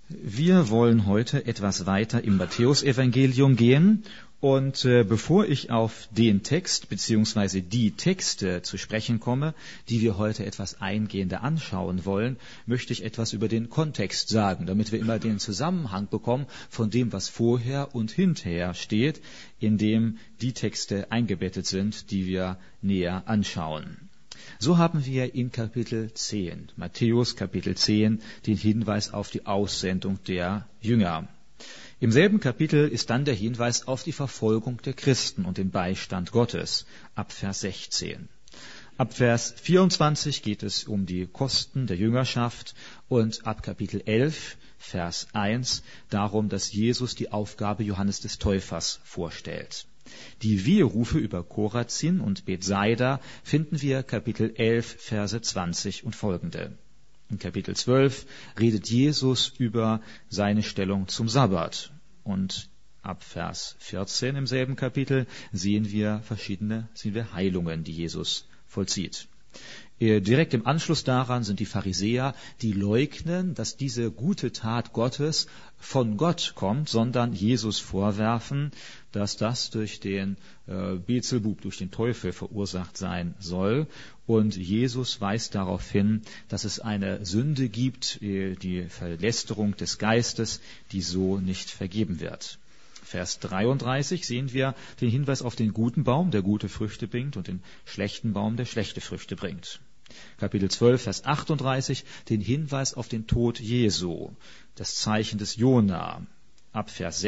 Wir wollen heute etwas weiter im Matthäusevangelium gehen und bevor ich auf den Text bzw. die Texte zu sprechen komme, die wir heute etwas eingehender anschauen wollen, möchte ich etwas über den Kontext sagen, damit wir immer den Zusammenhang bekommen von dem, was vorher und hinterher steht, in dem die Texte eingebettet sind, die wir näher anschauen. So haben wir in Kapitel 10, Matthäus Kapitel 10, den Hinweis auf die Aussendung der Jünger. Im selben Kapitel ist dann der Hinweis auf die Verfolgung der Christen und den Beistand Gottes, ab Vers 16. Ab Vers 24 geht es um die Kosten der Jüngerschaft und ab Kapitel 11, Vers 1, darum, dass Jesus die Aufgabe Johannes des Täufers vorstellt. Die Weherufe über Chorazin und Bethsaida finden wir Kapitel 11, Verse 20 und folgende. In Kapitel 12 redet Jesus über seine Stellung zum Sabbat. Und ab Vers 14 im selben Kapitel sehen wir Heilungen, die Jesus vollzieht. Direkt im Anschluss daran sind die Pharisäer, die leugnen, dass diese gute Tat Gottes von Gott kommt, sondern Jesus vorwerfen, dass das durch den Beelzebub, durch den Teufel verursacht sein soll. Und Jesus weist darauf hin, dass es eine Sünde gibt, die Verlästerung des Geistes, die so nicht vergeben wird. Vers 33 sehen wir den Hinweis auf den guten Baum, der gute Früchte bringt, und den schlechten Baum, der schlechte Früchte bringt. Kapitel 12, Vers 38, den Hinweis auf den Tod Jesu, das Zeichen des Jona. Ab Vers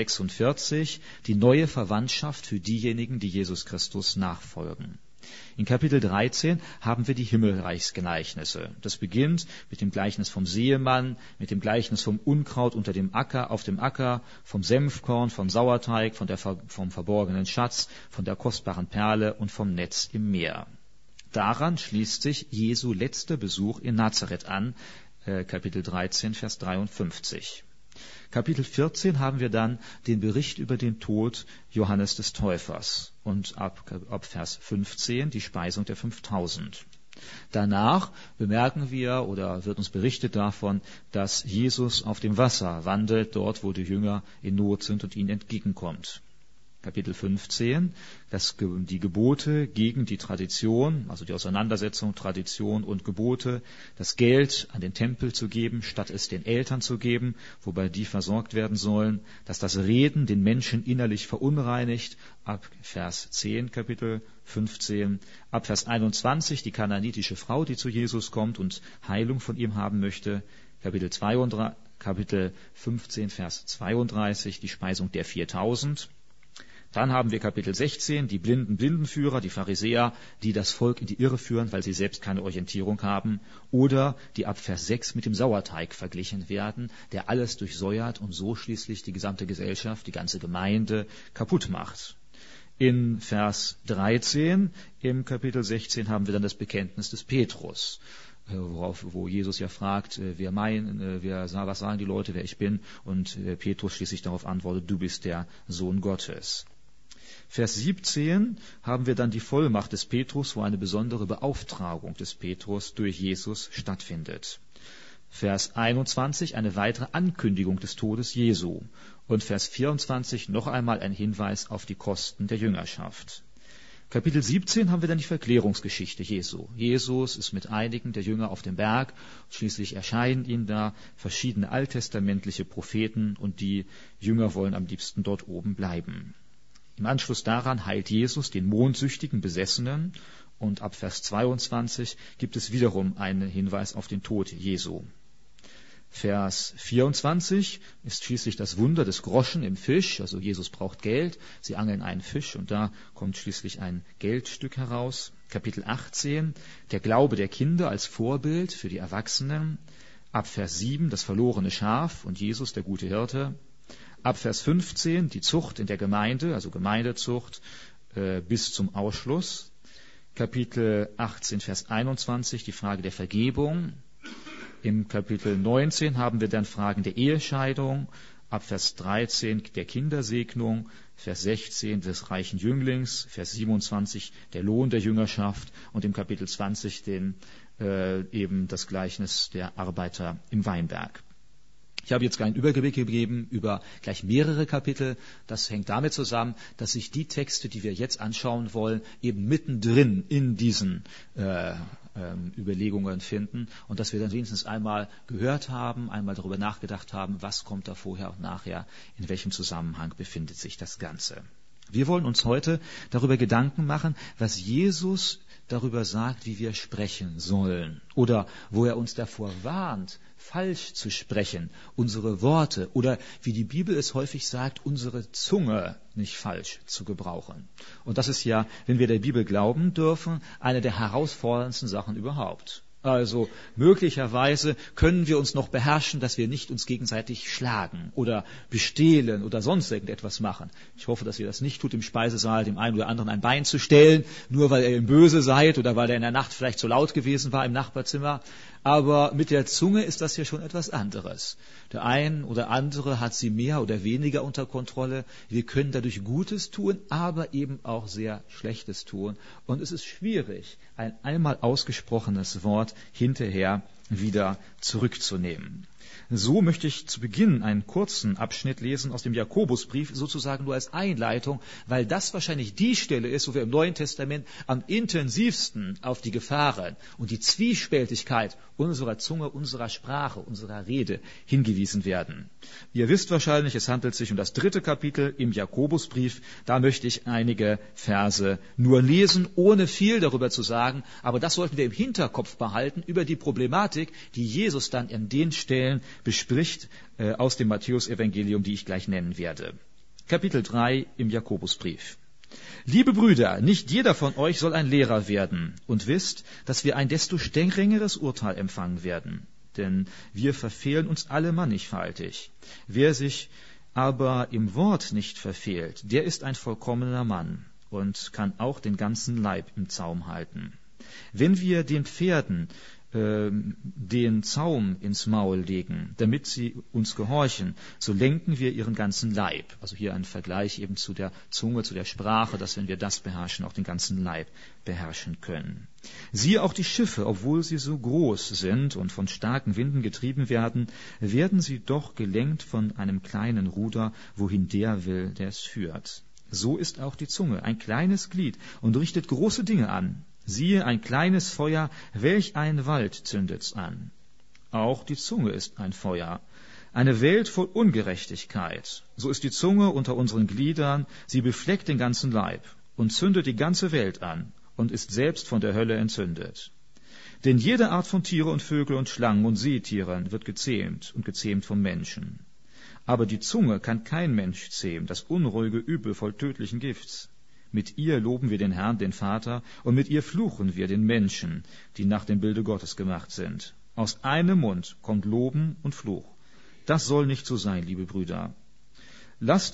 46, die neue Verwandtschaft für diejenigen, die Jesus Christus nachfolgen. In Kapitel 13 haben wir die Himmelreichsgleichnisse. Das beginnt mit dem Gleichnis vom Seemann, mit dem Gleichnis vom Unkraut unter dem Acker, auf dem Acker, vom Senfkorn, vom Sauerteig, vom verborgenen Schatz, von der kostbaren Perle und vom Netz im Meer. Daran schließt sich Jesu letzter Besuch in Nazareth an, Kapitel 13, Vers 53. Kapitel 14 haben wir dann den Bericht über den Tod Johannes des Täufers und ab Vers 15 die Speisung der 5000. Danach bemerken wir oder wird uns berichtet davon, dass Jesus auf dem Wasser wandelt, dort wo die Jünger in Not sind und ihnen entgegenkommt. Kapitel 15, die Gebote gegen die Tradition, also die Auseinandersetzung Tradition und Gebote, das Geld an den Tempel zu geben, statt es den Eltern zu geben, wobei die versorgt werden sollen, dass das Reden den Menschen innerlich verunreinigt, ab Vers 10, Kapitel 15, ab Vers 21, die kananitische Frau, die zu Jesus kommt und Heilung von ihm haben möchte, Kapitel 15, Vers 32, die Speisung der 4000, Dann haben wir Kapitel 16, die Blindenführer, die Pharisäer, die das Volk in die Irre führen, weil sie selbst keine Orientierung haben, oder die ab Vers 6 mit dem Sauerteig verglichen werden, der alles durchsäuert und so schließlich die gesamte Gesellschaft, die ganze Gemeinde kaputt macht. In Vers 13 im Kapitel 16 haben wir dann das Bekenntnis des Petrus, wo Jesus ja fragt, was sagen die Leute, wer ich bin? Und Petrus schließlich darauf antwortet, du bist der Sohn Gottes. Vers 17 haben wir dann die Vollmacht des Petrus, wo eine besondere Beauftragung des Petrus durch Jesus stattfindet. Vers 21 eine weitere Ankündigung des Todes Jesu. Und Vers 24 noch einmal ein Hinweis auf die Kosten der Jüngerschaft. Kapitel 17 haben wir dann die Verklärungsgeschichte Jesu. Jesus ist mit einigen der Jünger auf dem Berg. Schließlich erscheinen ihm da verschiedene alttestamentliche Propheten und die Jünger wollen am liebsten dort oben bleiben. Im Anschluss daran heilt Jesus den mondsüchtigen Besessenen und ab Vers 22 gibt es wiederum einen Hinweis auf den Tod Jesu. Vers 24 ist schließlich das Wunder des Groschen im Fisch, also Jesus braucht Geld, sie angeln einen Fisch und da kommt schließlich ein Geldstück heraus. Kapitel 18, der Glaube der Kinder als Vorbild für die Erwachsenen. Ab Vers 7 das verlorene Schaf und Jesus, der gute Hirte. Ab Vers 15 die Zucht in der Gemeinde, also Gemeindezucht bis zum Ausschluss. Kapitel 18, Vers 21 die Frage der Vergebung. Im Kapitel 19 haben wir dann Fragen der Ehescheidung, ab Vers 13 der Kindersegnung, Vers 16 des reichen Jünglings, Vers 27 der Lohn der Jüngerschaft und im Kapitel 20 eben das Gleichnis der Arbeiter im Weinberg. Ich habe jetzt keinen Überblick gegeben über gleich mehrere Kapitel. Das hängt damit zusammen, dass sich die Texte, die wir jetzt anschauen wollen, eben mittendrin in diesen Überlegungen finden und dass wir dann wenigstens einmal gehört haben, einmal darüber nachgedacht haben, was kommt da vorher und nachher, in welchem Zusammenhang befindet sich das Ganze. Wir wollen uns heute darüber Gedanken machen, was Jesus darüber sagt, wie wir sprechen sollen oder wo er uns davor warnt, falsch zu sprechen, unsere Worte oder wie die Bibel es häufig sagt, unsere Zunge nicht falsch zu gebrauchen. Und das ist ja, wenn wir der Bibel glauben dürfen, eine der herausforderndsten Sachen überhaupt. Also möglicherweise können wir uns noch beherrschen, dass wir nicht uns gegenseitig schlagen oder bestehlen oder sonst irgendetwas machen. Ich hoffe, dass ihr das nicht tut, im Speisesaal dem einen oder anderen ein Bein zu stellen, nur weil ihr ihm böse seid oder weil er in der Nacht vielleicht zu laut gewesen war im Nachbarzimmer. Aber mit der Zunge ist das ja schon etwas anderes. Der ein oder andere hat sie mehr oder weniger unter Kontrolle. Wir können dadurch Gutes tun, aber eben auch sehr Schlechtes tun. Und es ist schwierig, ein einmal ausgesprochenes Wort hinterher wieder zurückzunehmen. So möchte ich zu Beginn einen kurzen Abschnitt lesen aus dem Jakobusbrief, sozusagen nur als Einleitung, weil das wahrscheinlich die Stelle ist, wo wir im Neuen Testament am intensivsten auf die Gefahren und die Zwiespältigkeit unserer Zunge, unserer Sprache, unserer Rede hingewiesen werden. Ihr wisst wahrscheinlich, es handelt sich um das 3. Kapitel im Jakobusbrief. Da möchte ich einige Verse nur lesen, ohne viel darüber zu sagen. Aber das sollten wir im Hinterkopf behalten über die Problematik, die Jesus dann an den Stellen bespricht aus dem Matthäus-Evangelium, die ich gleich nennen werde. Kapitel 3 im Jakobusbrief. Liebe Brüder, nicht jeder von euch soll ein Lehrer werden, und wisst, dass wir ein desto strengeres Urteil empfangen werden. Denn wir verfehlen uns alle mannigfaltig. Wer sich aber im Wort nicht verfehlt, der ist ein vollkommener Mann und kann auch den ganzen Leib im Zaum halten. Wenn wir den Pferden den Zaum ins Maul legen, damit sie uns gehorchen, so lenken wir ihren ganzen Leib. Also hier ein Vergleich eben zu der Zunge, zu der Sprache, dass wenn wir das beherrschen, auch den ganzen Leib beherrschen können. Siehe auch die Schiffe, obwohl sie so groß sind und von starken Winden getrieben werden, werden sie doch gelenkt von einem kleinen Ruder, wohin der will, der es führt. So ist auch die Zunge, ein kleines Glied und richtet große Dinge an. Siehe, ein kleines Feuer, welch ein Wald zündet's an. Auch die Zunge ist ein Feuer, eine Welt voll Ungerechtigkeit. So ist die Zunge unter unseren Gliedern, sie befleckt den ganzen Leib und zündet die ganze Welt an und ist selbst von der Hölle entzündet. Denn jede Art von Tiere und Vögel und Schlangen und Seetieren wird gezähmt und gezähmt vom Menschen. Aber die Zunge kann kein Mensch zähmen, das unruhige Übel voll tödlichen Gifts. Mit ihr loben wir den Herrn, den Vater, und mit ihr fluchen wir den Menschen, die nach dem Bilde Gottes gemacht sind. Aus einem Mund kommt Loben und Fluch. Das soll nicht so sein, liebe Brüder. Lasst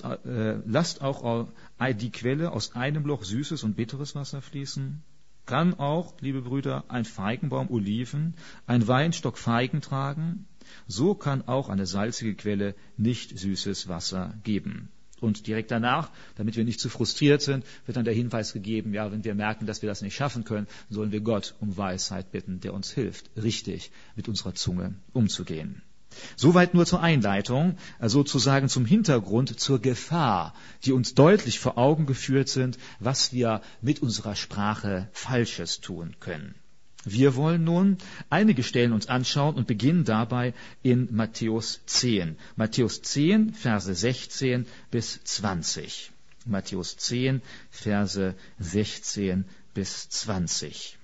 auch die Quelle aus einem Loch süßes und bitteres Wasser fließen. Kann auch, liebe Brüder, ein Feigenbaum Oliven, ein Weinstock Feigen tragen? So kann auch eine salzige Quelle nicht süßes Wasser geben. Und direkt danach, damit wir nicht zu frustriert sind, wird dann der Hinweis gegeben, ja, wenn wir merken, dass wir das nicht schaffen können, sollen wir Gott um Weisheit bitten, der uns hilft, richtig mit unserer Zunge umzugehen. Soweit nur zur Einleitung, sozusagen zum Hintergrund, zur Gefahr, die uns deutlich vor Augen geführt sind, was wir mit unserer Sprache Falsches tun können. Wir wollen nun einige Stellen uns anschauen und beginnen dabei in Matthäus 10. Matthäus 10, Verse 16 bis 20. Matthäus 10, Verse 16 bis 20.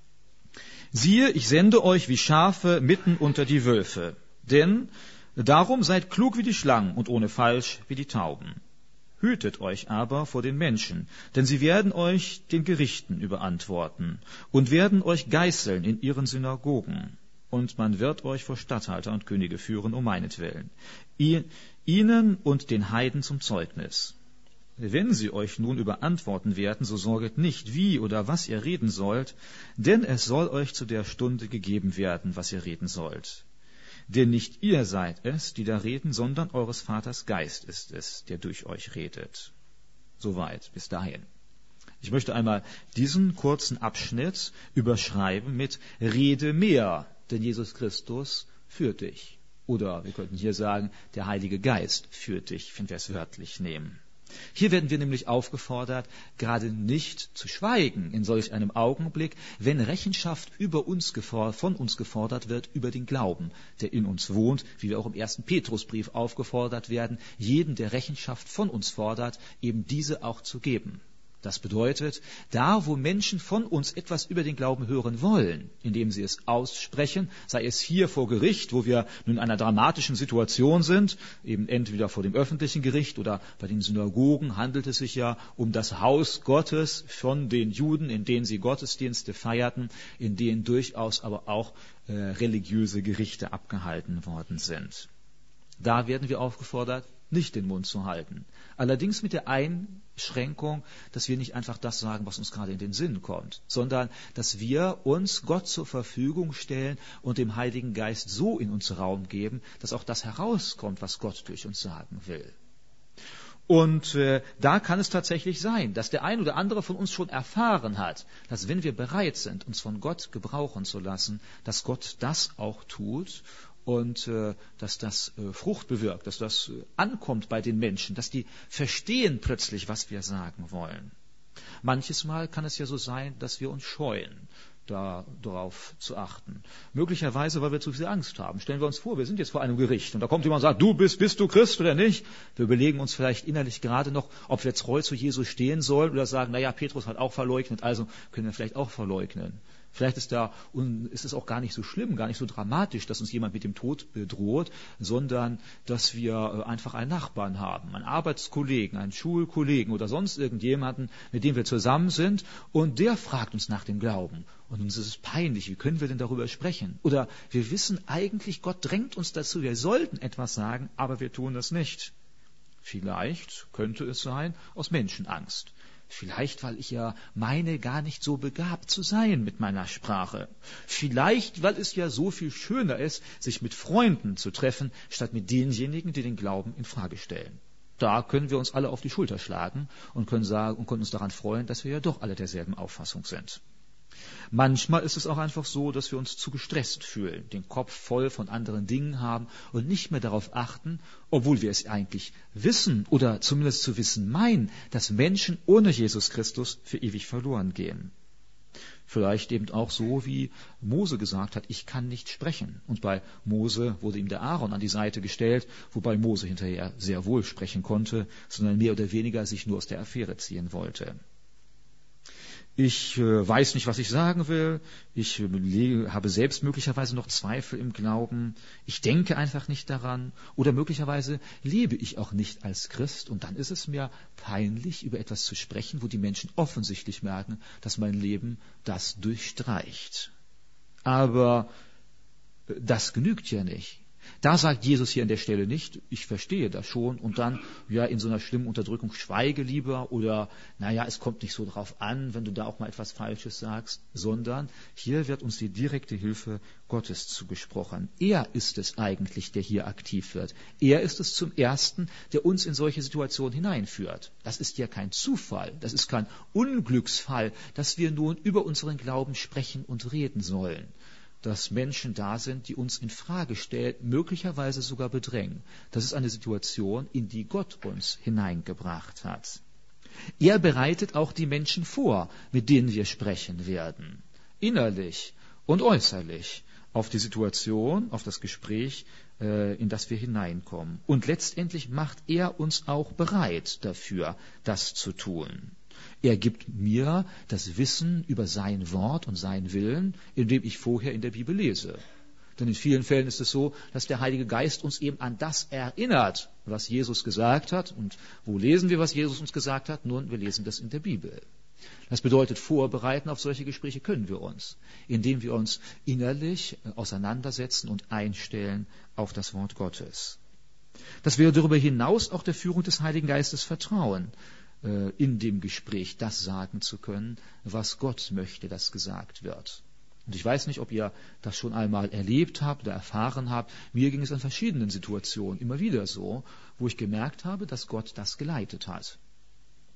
Siehe, ich sende euch wie Schafe mitten unter die Wölfe. Denn darum seid klug wie die Schlangen und ohne Falsch wie die Tauben. Hütet euch aber vor den Menschen, denn sie werden euch den Gerichten überantworten und werden euch geißeln in ihren Synagogen. Und man wird euch vor Statthalter und Könige führen meinetwillen, ihnen und den Heiden zum Zeugnis. Wenn sie euch nun überantworten werden, so sorget nicht, wie oder was ihr reden sollt, denn es soll euch zu der Stunde gegeben werden, was ihr reden sollt. Denn nicht ihr seid es, die da reden, sondern eures Vaters Geist ist es, der durch euch redet. Soweit, bis dahin. Ich möchte einmal diesen kurzen Abschnitt überschreiben mit Rede mehr, denn Jesus Christus führt dich. Oder wir könnten hier sagen, der Heilige Geist führt dich, wenn wir es wörtlich nehmen. Hier werden wir nämlich aufgefordert, gerade nicht zu schweigen in solch einem Augenblick, wenn Rechenschaft von uns gefordert wird über den Glauben, der in uns wohnt, wie wir auch im 1. Petrusbrief aufgefordert werden, jeden, der Rechenschaft von uns fordert, eben diese auch zu geben. Das bedeutet, da wo Menschen von uns etwas über den Glauben hören wollen, indem sie es aussprechen, sei es hier vor Gericht, wo wir nun in einer dramatischen Situation sind, eben entweder vor dem öffentlichen Gericht oder bei den Synagogen, handelt es sich ja um das Haus Gottes von den Juden, in denen sie Gottesdienste feierten, in denen durchaus aber auch religiöse Gerichte abgehalten worden sind. Da werden wir aufgefordert, nicht den Mund zu halten. Allerdings mit der Einschränkung, dass wir nicht einfach das sagen, was uns gerade in den Sinn kommt, sondern dass wir uns Gott zur Verfügung stellen und dem Heiligen Geist so in uns Raum geben, dass auch das herauskommt, was Gott durch uns sagen will. Und da kann es tatsächlich sein, dass der ein oder andere von uns schon erfahren hat, dass wenn wir bereit sind, uns von Gott gebrauchen zu lassen, dass Gott das auch tut und dass das Frucht bewirkt, dass das ankommt bei den Menschen, dass die verstehen plötzlich, was wir sagen wollen. Manches Mal kann es ja so sein, dass wir uns scheuen, darauf zu achten. Möglicherweise, weil wir zu viel Angst haben. Stellen wir uns vor, wir sind jetzt vor einem Gericht und da kommt jemand und sagt, bist du Christ oder nicht? Wir überlegen uns vielleicht innerlich gerade noch, ob wir jetzt treu zu Jesus stehen sollen oder sagen, Petrus hat auch verleugnet, also können wir vielleicht auch verleugnen. Vielleicht ist es auch gar nicht so schlimm, gar nicht so dramatisch, dass uns jemand mit dem Tod bedroht, sondern dass wir einfach einen Nachbarn haben, einen Arbeitskollegen, einen Schulkollegen oder sonst irgendjemanden, mit dem wir zusammen sind und der fragt uns nach dem Glauben. Und uns ist es peinlich, wie können wir denn darüber sprechen? Oder wir wissen eigentlich, Gott drängt uns dazu, wir sollten etwas sagen, aber wir tun das nicht. Vielleicht könnte es sein, aus Menschenangst. Vielleicht, weil ich ja meine, gar nicht so begabt zu sein mit meiner Sprache. Vielleicht, weil es ja so viel schöner ist, sich mit Freunden zu treffen, statt mit denjenigen, die den Glauben in Frage stellen. Da können wir uns alle auf die Schulter schlagen und können uns daran freuen, dass wir ja doch alle derselben Auffassung sind. Manchmal ist es auch einfach so, dass wir uns zu gestresst fühlen, den Kopf voll von anderen Dingen haben und nicht mehr darauf achten, obwohl wir es eigentlich wissen oder zumindest zu wissen meinen, dass Menschen ohne Jesus Christus für ewig verloren gehen. Vielleicht eben auch so, wie Mose gesagt hat, ich kann nicht sprechen. Und bei Mose wurde ihm der Aaron an die Seite gestellt, wobei Mose hinterher sehr wohl sprechen konnte, sondern mehr oder weniger sich nur aus der Affäre ziehen wollte. Ich weiß nicht, was ich sagen will. Ich habe selbst möglicherweise noch Zweifel im Glauben. Ich denke einfach nicht daran. Oder möglicherweise lebe ich auch nicht als Christ. Und dann ist es mir peinlich, über etwas zu sprechen, wo die Menschen offensichtlich merken, dass mein Leben das durchstreicht. Aber das genügt ja nicht. Da sagt Jesus hier an der Stelle nicht, ich verstehe das schon und dann, in so einer schlimmen Unterdrückung schweige lieber oder, es kommt nicht so drauf an, wenn du da auch mal etwas Falsches sagst, sondern hier wird uns die direkte Hilfe Gottes zugesprochen. Er ist es eigentlich, der hier aktiv wird. Er ist es zum Ersten, der uns in solche Situationen hineinführt. Das ist ja kein Zufall, das ist kein Unglücksfall, dass wir nun über unseren Glauben sprechen und reden sollen. Dass Menschen da sind, die uns in Frage stellen, möglicherweise sogar bedrängen. Das ist eine Situation, in die Gott uns hineingebracht hat. Er bereitet auch die Menschen vor, mit denen wir sprechen werden, innerlich und äußerlich, auf die Situation, auf das Gespräch, in das wir hineinkommen. Und letztendlich macht er uns auch bereit dafür, das zu tun. Er gibt mir das Wissen über sein Wort und seinen Willen, indem ich vorher in der Bibel lese. Denn in vielen Fällen ist es so, dass der Heilige Geist uns eben an das erinnert, was Jesus gesagt hat. Und wo lesen wir, was Jesus uns gesagt hat? Nun, wir lesen das in der Bibel. Das bedeutet, vorbereiten auf solche Gespräche können wir uns, indem wir uns innerlich auseinandersetzen und einstellen auf das Wort Gottes. Dass wir darüber hinaus auch der Führung des Heiligen Geistes vertrauen, in dem Gespräch das sagen zu können, was Gott möchte, dass gesagt wird. Und ich weiß nicht, ob ihr das schon einmal erlebt habt oder erfahren habt. Mir ging es an verschiedenen Situationen immer wieder so, wo ich gemerkt habe, dass Gott das geleitet hat.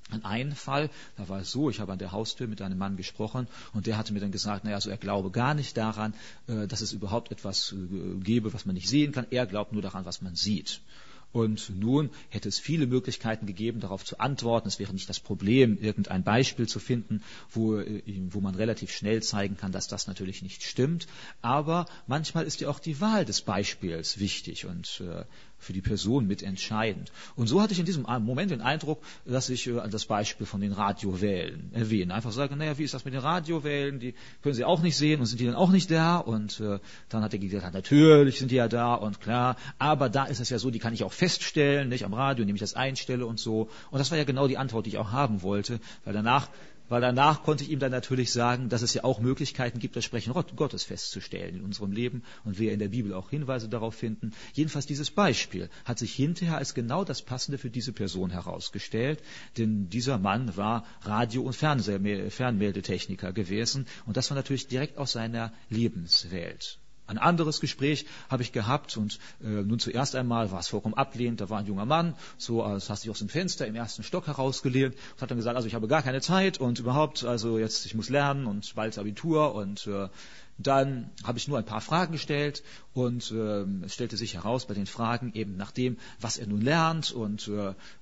An einen Fall, da war es so, ich habe an der Haustür mit einem Mann gesprochen und der hatte mir dann gesagt, naja, also er glaube gar nicht daran, dass es überhaupt etwas gäbe, was man nicht sehen kann. Er glaubt nur daran, was man sieht. Und nun hätte es viele Möglichkeiten gegeben, darauf zu antworten. Es wäre nicht das Problem, irgendein Beispiel zu finden, wo man relativ schnell zeigen kann, dass das natürlich nicht stimmt. Aber manchmal ist ja auch die Wahl des Beispiels wichtig und für die Person mitentscheidend. Und so hatte ich in diesem Moment den Eindruck, dass ich das Beispiel von den Radiowellen erwähne. Einfach sagen, naja, wie ist das mit den Radiowellen? Die können Sie auch nicht sehen und sind die dann auch nicht da? Und dann hat er gesagt, natürlich sind die ja da und klar. Aber da ist es ja so, die kann ich auch feststellen, nicht am Radio, indem ich das einstelle und so. Und das war ja genau die Antwort, die ich auch haben wollte, weil danach konnte ich ihm dann natürlich sagen, dass es ja auch Möglichkeiten gibt, das Sprechen Gottes festzustellen in unserem Leben und wir in der Bibel auch Hinweise darauf finden. Jedenfalls dieses Beispiel hat sich hinterher als genau das Passende für diese Person herausgestellt, denn dieser Mann war Radio- und Fernmeldetechniker gewesen und das war natürlich direkt aus seiner Lebenswelt. Ein anderes Gespräch habe ich gehabt und nun zuerst einmal war es vollkommen ablehnend. Da war ein junger Mann, so das hat sich aus dem Fenster im 1. Stock herausgelehnt und hat dann gesagt, also ich habe gar keine Zeit und überhaupt, also jetzt ich muss lernen und bald Abitur und dann habe ich nur ein paar Fragen gestellt und es stellte sich heraus bei den Fragen eben nach dem, was er nun lernt und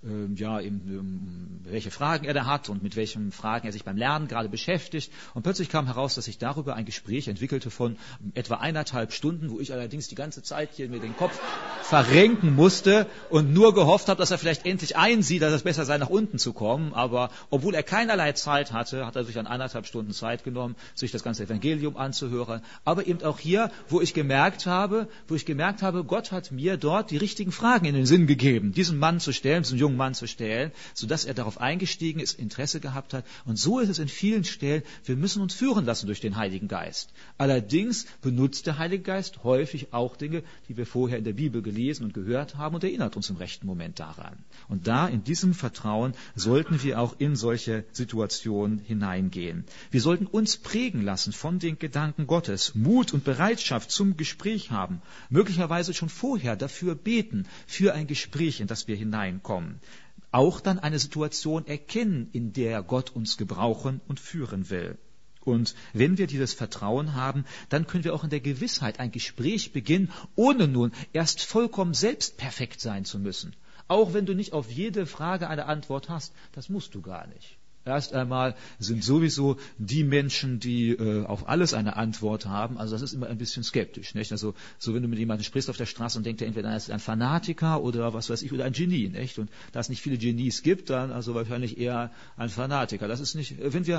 welche Fragen er da hat und mit welchen Fragen er sich beim Lernen gerade beschäftigt. Und plötzlich kam heraus, dass sich darüber ein Gespräch entwickelte von etwa 1,5 Stunden, wo ich allerdings die ganze Zeit hier mir den Kopf verrenken musste und nur gehofft habe, dass er vielleicht endlich einsieht, dass es besser sei, nach unten zu kommen. Aber obwohl er keinerlei Zeit hatte, hat er sich dann 1,5 Stunden Zeit genommen, sich das ganze Evangelium anzuhören. Aber eben auch hier, wo ich gemerkt habe, Gott hat mir dort die richtigen Fragen in den Sinn gegeben, diesen jungen Mann zu stellen, sodass er darauf eingestiegen ist, Interesse gehabt hat. Und so ist es in vielen Stellen, wir müssen uns führen lassen durch den Heiligen Geist. Allerdings benutzt der Heilige Geist häufig auch Dinge, die wir vorher in der Bibel gelesen und gehört haben und erinnert uns im rechten Moment daran. Und da in diesem Vertrauen sollten wir auch in solche Situationen hineingehen. Wir sollten uns prägen lassen von den Gedanken Gottes, Mut und Bereitschaft zum Gespräch haben, möglicherweise schon vorher dafür beten, für ein Gespräch, in das wir hineinkommen. Auch dann eine Situation erkennen, in der Gott uns gebrauchen und führen will. Und wenn wir dieses Vertrauen haben, dann können wir auch in der Gewissheit ein Gespräch beginnen, ohne nun erst vollkommen selbst perfekt sein zu müssen. Auch wenn du nicht auf jede Frage eine Antwort hast, das musst du gar nicht. Erst einmal sind sowieso die Menschen, die auf alles eine Antwort haben, also das ist immer ein bisschen skeptisch, nicht? Also so wenn du mit jemandem sprichst auf der Straße und denkt, entweder er ist ein Fanatiker oder was weiß ich, oder ein Genie, nicht? Und da es nicht viele Genies gibt, dann also wahrscheinlich eher ein Fanatiker. Das ist nicht,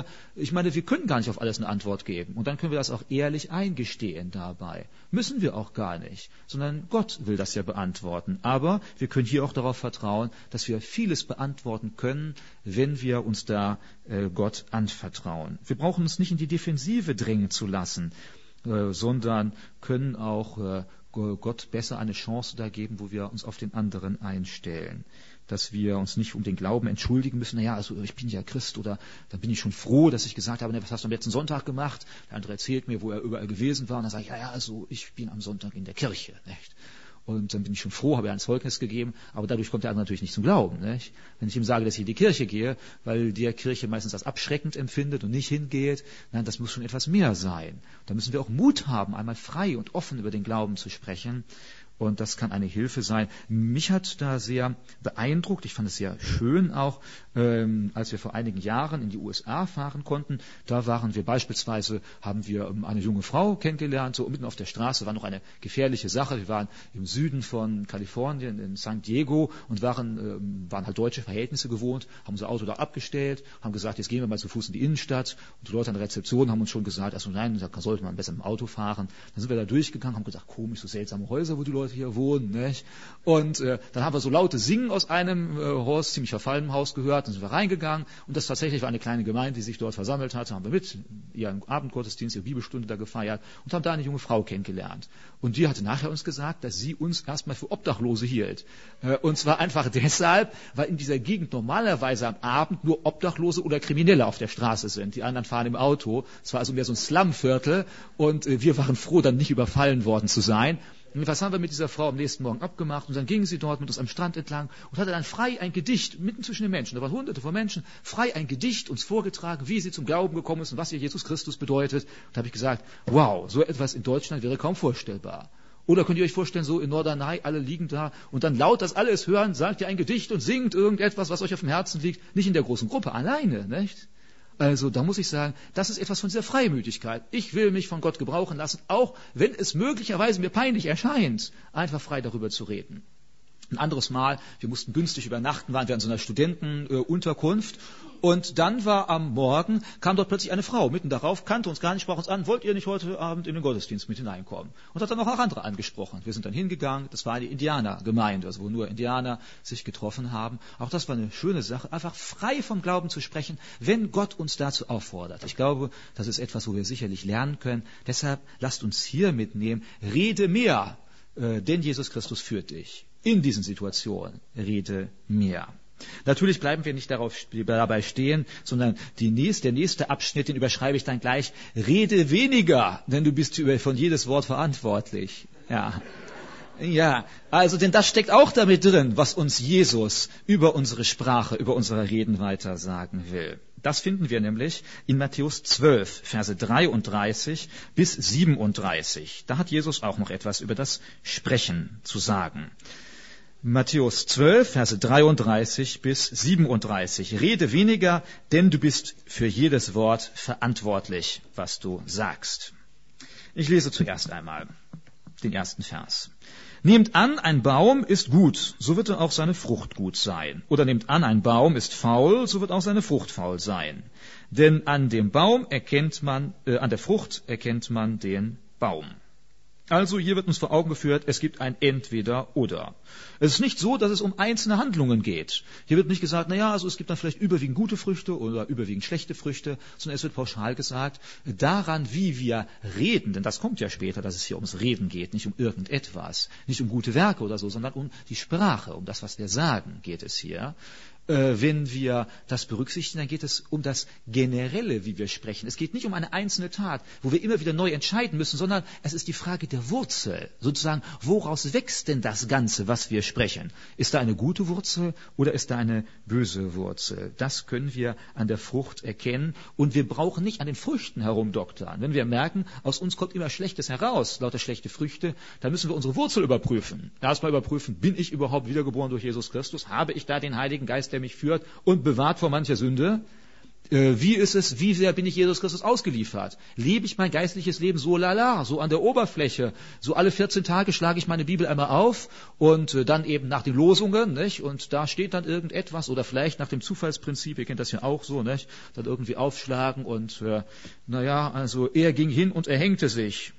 wir können gar nicht auf alles eine Antwort geben und dann können wir das auch ehrlich eingestehen dabei. Müssen wir auch gar nicht, sondern Gott will das ja beantworten. Aber wir können hier auch darauf vertrauen, dass wir vieles beantworten können, wenn wir uns da Gott anvertrauen. Wir brauchen uns nicht in die Defensive drängen zu lassen, sondern können auch Gott besser eine Chance da geben, wo wir uns auf den anderen einstellen. Dass wir uns nicht um den Glauben entschuldigen müssen, naja, also ich bin ja Christ oder da bin ich schon froh, dass ich gesagt habe, was hast du am letzten Sonntag gemacht? Der andere erzählt mir, wo er überall gewesen war und dann sage ich, also ich bin am Sonntag in der Kirche, nicht? Und dann bin ich schon froh, habe ein Zeugnis gegeben, aber dadurch kommt der andere natürlich nicht zum Glauben. Nicht? Wenn ich ihm sage, dass ich in die Kirche gehe, weil die Kirche meistens als abschreckend empfindet und nicht hingeht, nein, das muss schon etwas mehr sein. Da müssen wir auch Mut haben, einmal frei und offen über den Glauben zu sprechen. Und das kann eine Hilfe sein. Mich hat da sehr beeindruckt, ich fand es sehr schön auch, als wir vor einigen Jahren in die USA fahren konnten. Da haben wir eine junge Frau kennengelernt, so mitten auf der Straße, war noch eine gefährliche Sache. Wir waren im Süden von Kalifornien, in San Diego und waren halt deutsche Verhältnisse gewohnt, haben unser Auto da abgestellt, haben gesagt, jetzt gehen wir mal zu Fuß in die Innenstadt. Und die Leute an der Rezeption haben uns schon gesagt, also nein, da sollte man besser mit dem Auto fahren. Dann sind wir da durchgegangen, haben gesagt, komisch, so seltsame Häuser, wo die Leute hier wohnen, nicht? Und dann haben wir so laute Singen aus einem Haus, ziemlich verfallenem Haus gehört, dann sind wir reingegangen und das tatsächlich war eine kleine Gemeinde, die sich dort versammelt hatte, haben wir mit ihren Abendgottesdienst, ihre Bibelstunde da gefeiert und haben da eine junge Frau kennengelernt. Und die hatte nachher uns gesagt, dass sie uns erstmal für Obdachlose hielt. Und zwar einfach deshalb, weil in dieser Gegend normalerweise am Abend nur Obdachlose oder Kriminelle auf der Straße sind. Die anderen fahren im Auto. Es war also mehr so ein Slumviertel und wir waren froh, dann nicht überfallen worden zu sein. Und was haben wir mit dieser Frau am nächsten Morgen abgemacht? Und dann ging sie dort mit uns am Strand entlang und hatte dann frei ein Gedicht mitten zwischen den Menschen. Da waren hunderte von Menschen, frei ein Gedicht uns vorgetragen, wie sie zum Glauben gekommen ist und was ihr Jesus Christus bedeutet. Und da habe ich gesagt, wow, so etwas in Deutschland wäre kaum vorstellbar. Oder könnt ihr euch vorstellen, so in Norderney, alle liegen da und dann laut das alles hören, sagt ihr ein Gedicht und singt irgendetwas, was euch auf dem Herzen liegt, nicht in der großen Gruppe, alleine, nicht? Also da muss ich sagen, das ist etwas von dieser Freimütigkeit. Ich will mich von Gott gebrauchen lassen, auch wenn es möglicherweise mir peinlich erscheint, einfach frei darüber zu reden. Ein anderes Mal, wir mussten günstig übernachten, waren wir in so einer Studentenunterkunft und dann war am Morgen, kam dort plötzlich eine Frau mitten darauf, kannte uns gar nicht, sprach uns an, wollt ihr nicht heute Abend in den Gottesdienst mit hineinkommen? Und hat dann auch andere angesprochen. Wir sind dann hingegangen, das war eine Indianergemeinde, also wo nur Indianer sich getroffen haben. Auch das war eine schöne Sache, einfach frei vom Glauben zu sprechen, wenn Gott uns dazu auffordert. Ich glaube, das ist etwas, wo wir sicherlich lernen können. Deshalb lasst uns hier mitnehmen, rede mehr, denn Jesus Christus führt dich. In diesen Situationen rede mehr. Natürlich bleiben wir nicht dabei stehen, sondern der nächste Abschnitt, den überschreibe ich dann gleich. Rede weniger, denn du bist von jedes Wort verantwortlich. Ja, also denn das steckt auch damit drin, was uns Jesus über unsere Sprache, über unsere Reden weiter sagen will. Das finden wir nämlich in Matthäus 12, Verse 33 bis 37. Da hat Jesus auch noch etwas über das Sprechen zu sagen. Matthäus 12, Verse 33 bis 37. Rede weniger, denn du bist für jedes Wort verantwortlich, was du sagst. Ich lese zuerst einmal den ersten Vers. Nehmt an, ein Baum ist gut, so wird auch seine Frucht gut sein. Oder nehmt an, ein Baum ist faul, so wird auch seine Frucht faul sein. Denn an der Frucht erkennt man den Baum. Also hier wird uns vor Augen geführt, es gibt ein Entweder-Oder. Es ist nicht so, dass es um einzelne Handlungen geht. Hier wird nicht gesagt, also es gibt dann vielleicht überwiegend gute Früchte oder überwiegend schlechte Früchte, sondern es wird pauschal gesagt, daran, wie wir reden, denn das kommt ja später, dass es hier ums Reden geht, nicht um irgendetwas, nicht um gute Werke oder so, sondern um die Sprache, um das, was wir sagen, geht es hier. Wenn wir das berücksichtigen, dann geht es um das Generelle, wie wir sprechen. Es geht nicht um eine einzelne Tat, wo wir immer wieder neu entscheiden müssen, sondern es ist die Frage der Wurzel. Sozusagen, woraus wächst denn das Ganze, was wir sprechen? Ist da eine gute Wurzel oder ist da eine böse Wurzel? Das können wir an der Frucht erkennen und wir brauchen nicht an den Früchten herumdoktern. Wenn wir merken, aus uns kommt immer Schlechtes heraus, lauter schlechte Früchte, dann müssen wir unsere Wurzel überprüfen. Erstmal überprüfen, bin ich überhaupt wiedergeboren durch Jesus Christus? Habe ich da den Heiligen Geist, der mich führt und bewahrt vor mancher Sünde? Wie sehr bin ich Jesus Christus ausgeliefert? Lebe ich mein geistliches Leben so so an der Oberfläche? So alle 14 Tage schlage ich meine Bibel einmal auf und dann eben nach den Losungen, nicht? Und da steht dann irgendetwas oder vielleicht nach dem Zufallsprinzip, ihr kennt das ja auch so, nicht? Dann irgendwie aufschlagen und also er ging hin und er hängte sich.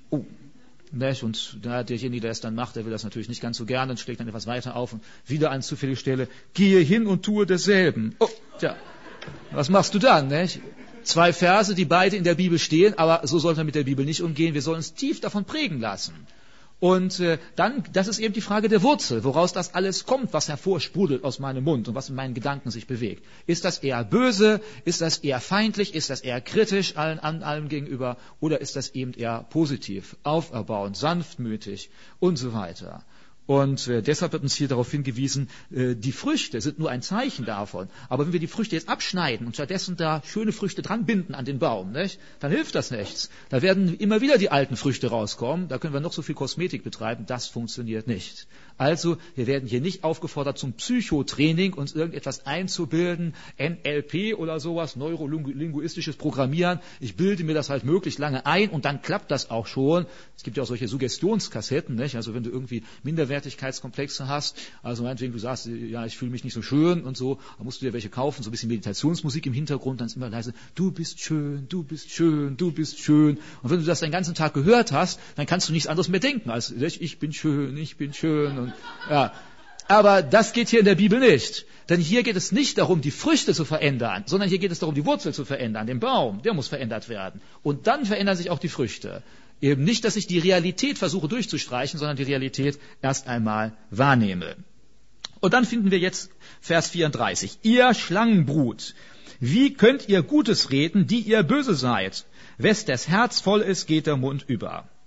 Und derjenige, der es dann macht, der will das natürlich nicht ganz so gerne und schlägt dann etwas weiter auf und wieder an zufällige Stelle, gehe hin und tue desselben. Was machst du dann? Nicht? 2 Verse, die beide in der Bibel stehen, aber so sollten wir mit der Bibel nicht umgehen. Wir sollen uns tief davon prägen lassen. Und dann, das ist eben die Frage der Wurzel, woraus das alles kommt, was hervorsprudelt aus meinem Mund und was in meinen Gedanken sich bewegt. Ist das eher böse? Ist das eher feindlich? Ist das eher kritisch allem gegenüber? Oder ist das eben eher positiv, auferbauend, sanftmütig und so weiter? Und deshalb wird uns hier darauf hingewiesen, die Früchte sind nur ein Zeichen davon. Aber wenn wir die Früchte jetzt abschneiden und stattdessen da schöne Früchte dran binden an den Baum, nicht, dann hilft das nichts. Da werden immer wieder die alten Früchte rauskommen. Da können wir noch so viel Kosmetik betreiben. Das funktioniert nicht. Also wir werden hier nicht aufgefordert zum Psychotraining, uns irgendetwas einzubilden, NLP oder sowas, neurolinguistisches Programmieren. Ich bilde mir das halt möglichst lange ein und dann klappt das auch schon. Es gibt ja auch solche Suggestionskassetten, nicht? Also wenn du irgendwie Minderwertigkeitskomplexe hast, also meinetwegen du sagst, ja, ich fühle mich nicht so schön und so, dann musst du dir welche kaufen, so ein bisschen Meditationsmusik im Hintergrund, dann ist immer leise, du bist schön, du bist schön, du bist schön. Und wenn du das den ganzen Tag gehört hast, dann kannst du nichts anderes mehr denken als ich bin schön und ja. Aber das geht hier in der Bibel nicht. Denn hier geht es nicht darum, die Früchte zu verändern, sondern hier geht es darum, die Wurzel zu verändern. Den Baum, der muss verändert werden. Und dann verändern sich auch die Früchte. Eben nicht, dass ich die Realität versuche durchzustreichen, sondern die Realität erst einmal wahrnehme. Und dann finden wir jetzt Vers 34. Ihr Schlangenbrut, wie könnt ihr Gutes reden, die ihr böse seid? Wes das Herz voll ist, geht der Mund über.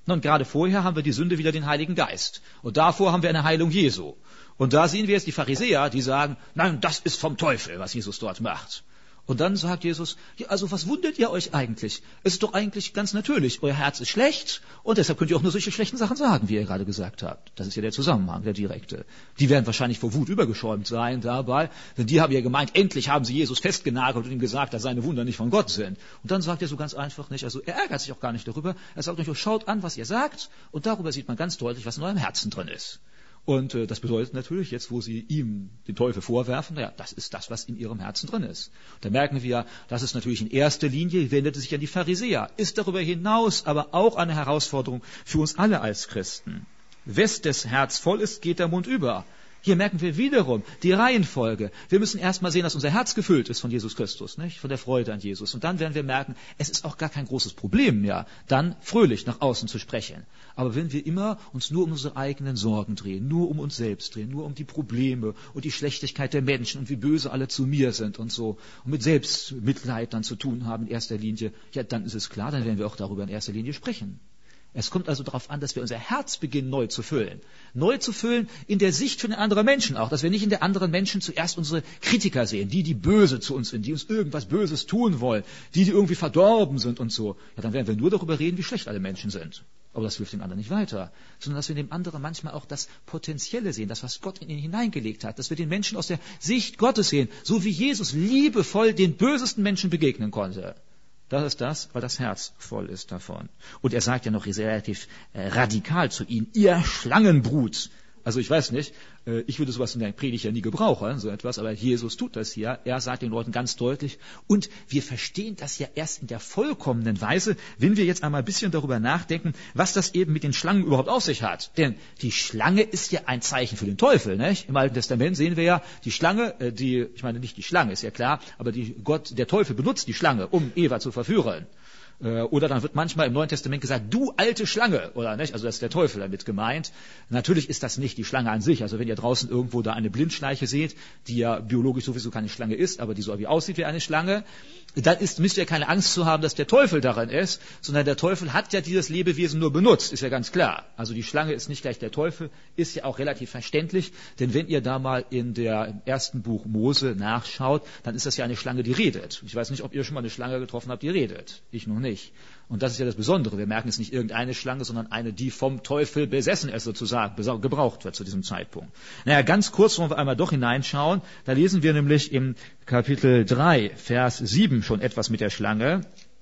Und gerade vorher haben wir die Sünde wieder den Heiligen Geist. Und davor haben wir eine Heilung Jesu. Und da sehen wir jetzt die Pharisäer, die sagen, nein, das ist vom Teufel, was Jesus dort macht. Und dann sagt Jesus, ja, also was wundert ihr euch eigentlich? Es ist doch eigentlich ganz natürlich, euer Herz ist schlecht und deshalb könnt ihr auch nur solche schlechten Sachen sagen, wie ihr gerade gesagt habt. Das ist ja der Zusammenhang, der direkte. Die werden wahrscheinlich vor Wut übergeschäumt sein dabei, denn die haben ja gemeint, endlich haben sie Jesus festgenagelt und ihm gesagt, dass seine Wunder nicht von Gott sind. Und dann sagt er so ganz einfach nicht, also er ärgert sich auch gar nicht darüber, er sagt euch, schaut an, was ihr sagt und darüber sieht man ganz deutlich, was in eurem Herzen drin ist. Und das bedeutet natürlich, jetzt wo sie ihm den Teufel vorwerfen, naja, das ist das, was in ihrem Herzen drin ist. Und da merken wir, das ist natürlich in erster Linie, wendet es sich an die Pharisäer, ist darüber hinaus aber auch eine Herausforderung für uns alle als Christen. Wes des Herz voll ist, geht der Mund über. Hier merken wir wiederum die Reihenfolge. Wir müssen erstmal sehen, dass unser Herz gefüllt ist von Jesus Christus, nicht? Von der Freude an Jesus. Und dann werden wir merken, es ist auch gar kein großes Problem mehr, dann fröhlich nach außen zu sprechen. Aber wenn wir immer uns nur um unsere eigenen Sorgen drehen, nur um uns selbst drehen, nur um die Probleme und die Schlechtigkeit der Menschen und wie böse alle zu mir sind und so, und mit Selbstmitleid dann zu tun haben in erster Linie, ja, dann ist es klar, dann werden wir auch darüber in erster Linie sprechen. Es kommt also darauf an, dass wir unser Herz beginnen neu zu füllen. Neu zu füllen in der Sicht von den anderen Menschen auch. Dass wir nicht in der anderen Menschen zuerst unsere Kritiker sehen, die böse zu uns sind, die uns irgendwas Böses tun wollen, die irgendwie verdorben sind und so. Ja, dann werden wir nur darüber reden, wie schlecht alle Menschen sind. Aber das hilft den anderen nicht weiter. Sondern dass wir in dem anderen manchmal auch das Potenzielle sehen, das, was Gott in ihn hineingelegt hat. Dass wir den Menschen aus der Sicht Gottes sehen, so wie Jesus liebevoll den bösesten Menschen begegnen konnte. Das ist das, weil das Herz voll ist davon. Und er sagt ja noch relativ radikal zu ihnen, ihr Schlangenbrut. Also ich weiß nicht, ich würde sowas in der Predigt ja nie gebrauchen, so etwas, aber Jesus tut das hier. Er sagt den Leuten ganz deutlich. Und wir verstehen das ja erst in der vollkommenen Weise, wenn wir jetzt einmal ein bisschen darüber nachdenken, was das eben mit den Schlangen überhaupt auf sich hat. Denn die Schlange ist ja ein Zeichen für den Teufel, nicht? Im Alten Testament sehen wir ja, die Schlange, ich meine nicht die Schlange, ist ja klar, aber der Teufel benutzt die Schlange, um Eva zu verführen. Oder dann wird manchmal im Neuen Testament gesagt, du alte Schlange, oder nicht? Also das ist der Teufel damit gemeint. Natürlich ist das nicht die Schlange an sich. Also wenn ihr draußen irgendwo da eine Blindschleiche seht, die ja biologisch sowieso keine Schlange ist, aber die so wie aussieht wie eine Schlange, dann müsst ihr keine Angst zu haben, dass der Teufel darin ist, sondern der Teufel hat ja dieses Lebewesen nur benutzt, ist ja ganz klar. Also die Schlange ist nicht gleich der Teufel, ist ja auch relativ verständlich, denn wenn ihr da mal im ersten Buch Mose nachschaut, dann ist das ja eine Schlange, die redet. Ich weiß nicht, ob ihr schon mal eine Schlange getroffen habt, die redet. Ich noch nicht. Und das ist ja das Besondere. Wir merken es nicht irgendeine Schlange, sondern eine, die vom Teufel besessen ist, sozusagen, gebraucht wird zu diesem Zeitpunkt. Naja, ganz kurz wollen wir einmal doch hineinschauen. Da lesen wir nämlich im Kapitel 3, Vers 7 schon etwas mit der Schlange.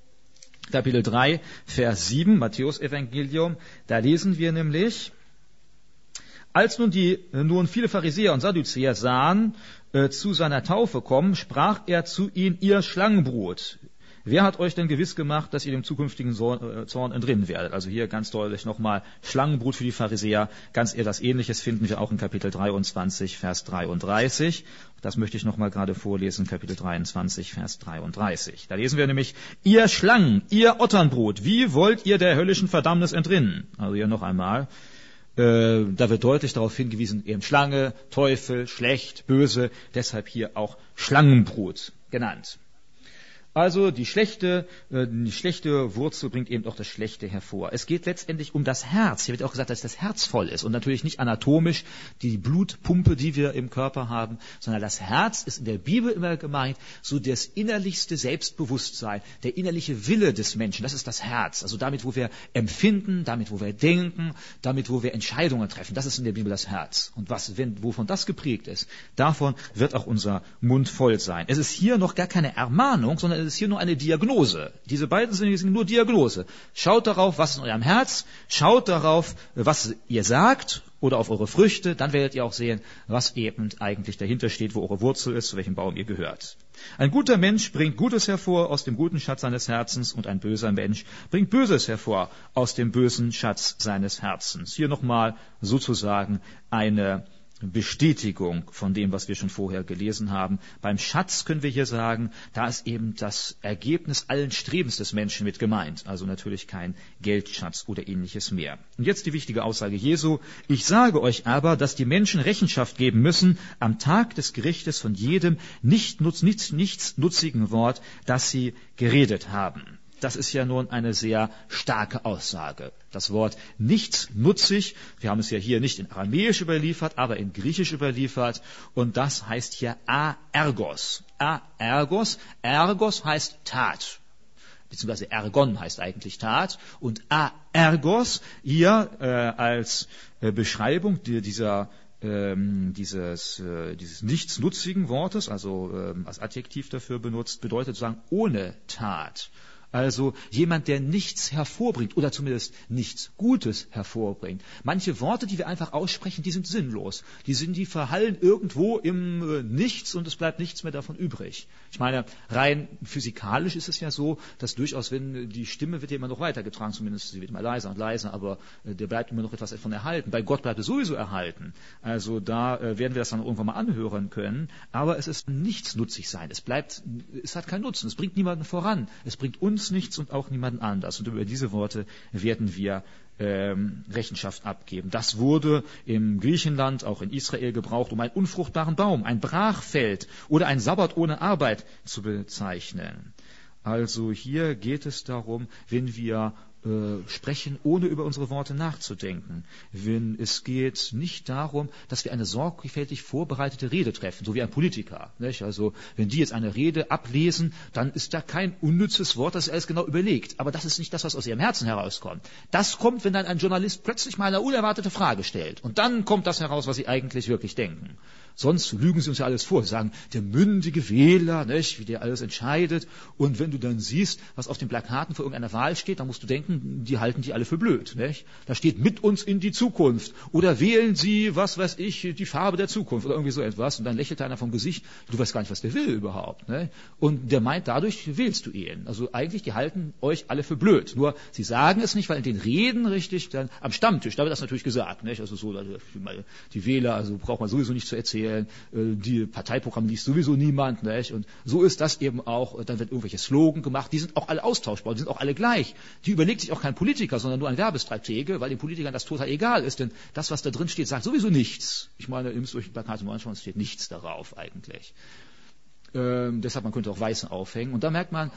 Kapitel 3, Vers 7, Matthäus-Evangelium. Da lesen wir nämlich, als nun viele Pharisäer und Sadduzäer sahen, zu seiner Taufe kommen, sprach er zu ihnen, ihr Schlangenbrut. Wer hat euch denn gewiss gemacht, dass ihr dem zukünftigen Zorn entrinnen werdet? Also hier ganz deutlich nochmal Schlangenbrut für die Pharisäer. Ganz etwas Ähnliches finden wir auch in Kapitel 23, Vers 33. Das möchte ich nochmal gerade vorlesen, Kapitel 23, Vers 33. Da lesen wir nämlich, ihr Schlangen, ihr Otternbrut, wie wollt ihr der höllischen Verdammnis entrinnen? Also hier noch einmal. Da wird deutlich darauf hingewiesen, eben Schlange, Teufel, schlecht, böse, deshalb hier auch Schlangenbrut genannt. Also die schlechte Wurzel bringt eben auch das Schlechte hervor. Es geht letztendlich um das Herz. Hier wird auch gesagt, dass das Herz voll ist. Und natürlich nicht anatomisch die Blutpumpe, die wir im Körper haben, sondern das Herz ist in der Bibel immer gemeint, so das innerlichste Selbstbewusstsein, der innerliche Wille des Menschen. Das ist das Herz. Also damit, wo wir empfinden, damit, wo wir denken, damit, wo wir Entscheidungen treffen. Das ist in der Bibel das Herz. Und wovon das geprägt ist, davon wird auch unser Mund voll sein. Es ist hier noch gar keine Ermahnung, sondern es ist hier nur eine Diagnose. Diese beiden sind nur Diagnose. Schaut darauf, was ist in eurem Herz, schaut darauf, was ihr sagt oder auf eure Früchte, dann werdet ihr auch sehen, was eben eigentlich dahinter steht, wo eure Wurzel ist, zu welchem Baum ihr gehört. Ein guter Mensch bringt Gutes hervor aus dem guten Schatz seines Herzens und ein böser Mensch bringt Böses hervor aus dem bösen Schatz seines Herzens. Hier nochmal sozusagen eine Bestätigung von dem, was wir schon vorher gelesen haben. Beim Schatz können wir hier sagen, da ist eben das Ergebnis allen Strebens des Menschen mit gemeint. Also natürlich kein Geldschatz oder ähnliches mehr. Und jetzt die wichtige Aussage Jesu. Ich sage euch aber, dass die Menschen Rechenschaft geben müssen am Tag des Gerichtes von jedem nichtsnutzigen Wort, das sie geredet haben. das ist ja nun eine sehr starke Aussage. Das Wort nichtsnutzig, wir haben es ja hier nicht in Aramäisch überliefert, aber in Griechisch überliefert, und das heißt hier aergos. Aergos, ergos heißt Tat, beziehungsweise ergon heißt eigentlich Tat, und aergos hier als Beschreibung dieses nichtsnutzigen Wortes, also als Adjektiv dafür benutzt, bedeutet sozusagen ohne Tat. Also jemand, der nichts hervorbringt oder zumindest nichts Gutes hervorbringt. Manche Worte, die wir einfach aussprechen, die sind sinnlos. Die verhallen irgendwo im Nichts und es bleibt nichts mehr davon übrig. Ich meine, rein physikalisch ist es ja so, dass durchaus, wenn die Stimme wird ja immer noch weitergetragen, zumindest sie wird immer leiser und leiser, aber der bleibt immer noch etwas davon erhalten. Bei Gott bleibt es sowieso erhalten. Also da werden wir das dann irgendwann mal anhören können. Aber es ist nichtsnutzig sein. Es hat keinen Nutzen. Es bringt niemanden voran. Es bringt uns nichts und auch niemanden anders. Und über diese Worte werden wir Rechenschaft abgeben. Das wurde im Griechenland, auch in Israel gebraucht, um einen unfruchtbaren Baum, ein Brachfeld oder ein Sabbat ohne Arbeit zu bezeichnen. Also hier geht es darum, wenn wir sprechen, ohne über unsere Worte nachzudenken. Es geht nicht darum, dass wir eine sorgfältig vorbereitete Rede treffen, so wie ein Politiker. Nicht? Also wenn die jetzt eine Rede ablesen, dann ist da kein unnützes Wort, das ist alles genau überlegt. Aber das ist nicht das, was aus ihrem Herzen herauskommt. Das kommt, wenn dann ein Journalist plötzlich mal eine unerwartete Frage stellt. Und dann kommt das heraus, was sie eigentlich wirklich denken. Sonst lügen sie uns ja alles vor. Sie sagen, der mündige Wähler, nicht, wie der alles entscheidet. Und wenn du dann siehst, was auf den Plakaten vor irgendeiner Wahl steht, dann musst du denken, die halten die alle für blöd. Nicht? Da steht mit uns in die Zukunft. Oder wählen sie, was weiß ich, die Farbe der Zukunft oder irgendwie so etwas. Und dann lächelt einer vom Gesicht, du weißt gar nicht, was der will überhaupt. Nicht? Und der meint, dadurch wählst du ihn. Also eigentlich, die halten euch alle für blöd. Nur, sie sagen es nicht, weil in den Reden richtig, dann am Stammtisch, da wird das natürlich gesagt. Nicht? Also so, die Wähler, also braucht man sowieso nicht zu erzählen. Die Parteiprogramme liest sowieso niemand, nicht? Und so ist das eben auch, dann wird irgendwelche Slogan gemacht, die sind auch alle austauschbar, die sind auch alle gleich. Die überlegt sich auch kein Politiker, sondern nur ein Werbestratege, weil den Politikern das total egal ist, denn das, was da drin steht, sagt sowieso nichts. Ich meine, ihr müsst euch die Plakate mal anschauen, es steht nichts darauf eigentlich. Deshalb, man könnte auch Weißen aufhängen und da merkt man,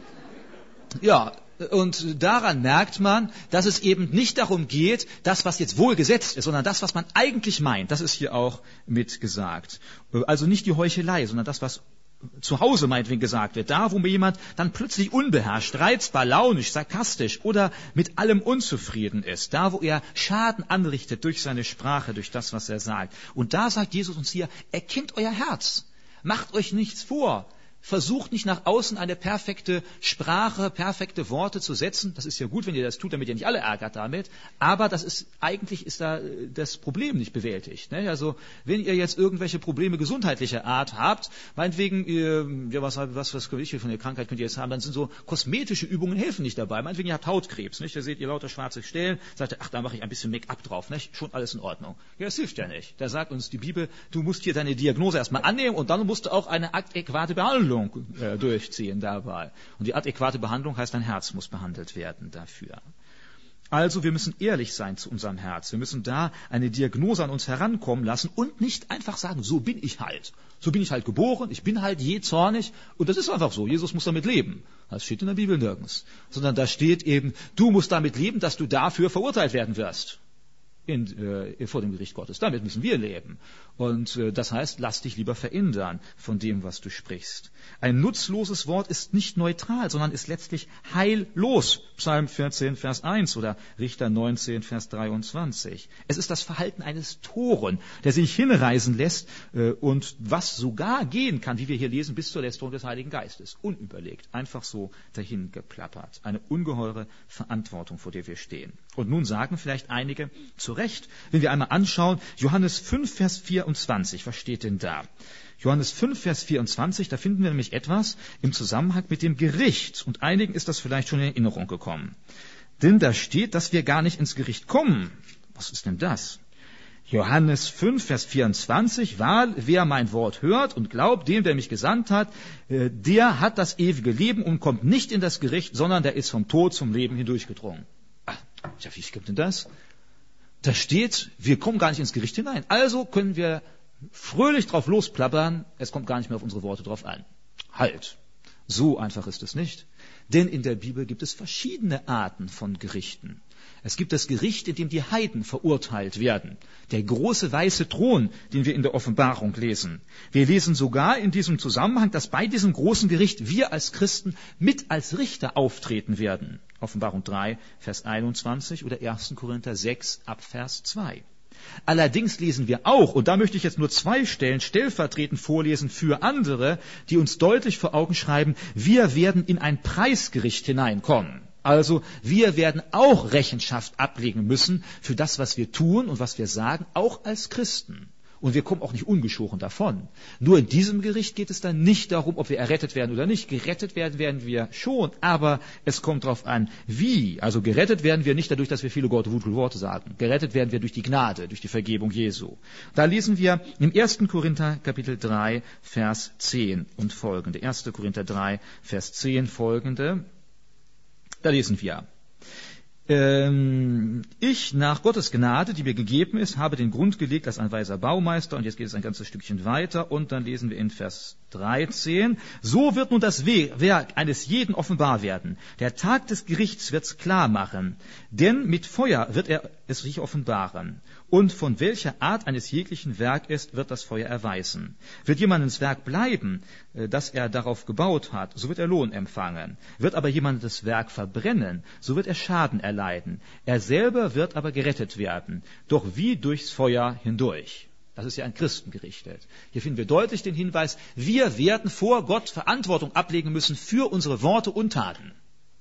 ja, und daran merkt man, dass es eben nicht darum geht, das, was jetzt wohl gesetzt ist, sondern das, was man eigentlich meint. Das ist hier auch mit gesagt. Also nicht die Heuchelei, sondern das, was zu Hause meinetwegen gesagt wird. Da, wo mir jemand dann plötzlich unbeherrscht, reizbar, launisch, sarkastisch oder mit allem unzufrieden ist. Da, wo er Schaden anrichtet durch seine Sprache, durch das, was er sagt. Und da sagt Jesus uns hier, erkennt euer Herz. Macht euch nichts vor. Versucht nicht nach außen eine perfekte Sprache, perfekte Worte zu setzen. Das ist ja gut, wenn ihr das tut, damit ihr nicht alle ärgert damit. Aber eigentlich ist da das Problem nicht bewältigt. Ne? Also wenn ihr jetzt irgendwelche Probleme gesundheitlicher Art habt, meinetwegen, was von der Krankheit könnt ihr jetzt haben, dann sind so kosmetische Übungen helfen nicht dabei. Meinetwegen ihr habt Hautkrebs, nicht? Da seht ihr lauter schwarze Stellen, sagt ihr, ach, da mache ich ein bisschen Make-up drauf, nicht? Schon alles in Ordnung. Ja, das hilft ja nicht. Da sagt uns die Bibel, du musst hier deine Diagnose erstmal annehmen und dann musst du auch eine adäquate Behandlung durchziehen dabei. Und die adäquate Behandlung heißt, dein Herz muss behandelt werden dafür. Also wir müssen ehrlich sein zu unserem Herz. Wir müssen da eine Diagnose an uns herankommen lassen und nicht einfach sagen, so bin ich halt. So bin ich halt geboren, ich bin halt jähzornig und das ist einfach so. Jesus muss damit leben. Das steht in der Bibel nirgends. Sondern da steht eben, du musst damit leben, dass du dafür verurteilt werden wirst. Vor dem Gericht Gottes. Damit müssen wir leben. Und das heißt, lass dich lieber verändern von dem, was du sprichst. Ein nutzloses Wort ist nicht neutral, sondern ist letztlich heillos. Psalm 14, Vers 1 oder Richter 19, Vers 23. Es ist das Verhalten eines Toren, der sich hinreißen lässt und was sogar gehen kann, wie wir hier lesen, bis zur Lästerung des Heiligen Geistes. Unüberlegt, einfach so dahin geplappert. Eine ungeheure Verantwortung, vor der wir stehen. Und nun sagen vielleicht einige, zu Recht, wenn wir einmal anschauen, Johannes 5, Vers 24, was steht denn da? Johannes 5, Vers 24, da finden wir nämlich etwas im Zusammenhang mit dem Gericht. Und einigen ist das vielleicht schon in Erinnerung gekommen. Denn da steht, dass wir gar nicht ins Gericht kommen. Was ist denn das? Johannes 5, Vers 24, wer mein Wort hört und glaubt dem, der mich gesandt hat, der hat das ewige Leben und kommt nicht in das Gericht, sondern der ist vom Tod zum Leben hindurchgedrungen. Ja, wie stimmt denn das? Da steht, wir kommen gar nicht ins Gericht hinein. Also können wir fröhlich drauf losplappern, es kommt gar nicht mehr auf unsere Worte drauf an. Halt. So einfach ist es nicht. Denn in der Bibel gibt es verschiedene Arten von Gerichten. Es gibt das Gericht, in dem die Heiden verurteilt werden. Der große weiße Thron, den wir in der Offenbarung lesen. Wir lesen sogar in diesem Zusammenhang, dass bei diesem großen Gericht wir als Christen mit als Richter auftreten werden. Offenbarung 3, Vers 21 oder 1. Korinther 6, ab Vers 2. Allerdings lesen wir auch, und da möchte ich jetzt nur 2 Stellen stellvertretend vorlesen für andere, die uns deutlich vor Augen schreiben, wir werden in ein Preisgericht hineinkommen. Also wir werden auch Rechenschaft ablegen müssen für das, was wir tun und was wir sagen, auch als Christen. Und wir kommen auch nicht ungeschoren davon. Nur in diesem Gericht geht es dann nicht darum, ob wir errettet werden oder nicht. Gerettet werden wir schon, aber es kommt darauf an, wie. Also gerettet werden wir nicht dadurch, dass wir viele gute Worte sagen. Gerettet werden wir durch die Gnade, durch die Vergebung Jesu. Da lesen wir im 1. Korinther Kapitel 3, Vers 10 und folgende. 1. Korinther 3, Vers 10 folgende. Da lesen wir: Ich, nach Gottes Gnade, die mir gegeben ist, habe den Grund gelegt als ein weiser Baumeister. Und jetzt geht es ein ganzes Stückchen weiter. Und dann lesen wir in Vers 13. So wird nun das Werk eines jeden offenbar werden. Der Tag des Gerichts wird's klar machen. Denn mit Feuer wird er es sich offenbaren. Und von welcher Art eines jeglichen Werk ist, wird das Feuer erweisen. Wird jemand ins Werk bleiben, das er darauf gebaut hat, so wird er Lohn empfangen. Wird aber jemand das Werk verbrennen, so wird er Schaden erleiden. Er selber wird aber gerettet werden, doch wie durchs Feuer hindurch. Das ist ja an Christen gerichtet. Hier finden wir deutlich den Hinweis, wir werden vor Gott Verantwortung ablegen müssen für unsere Worte und Taten.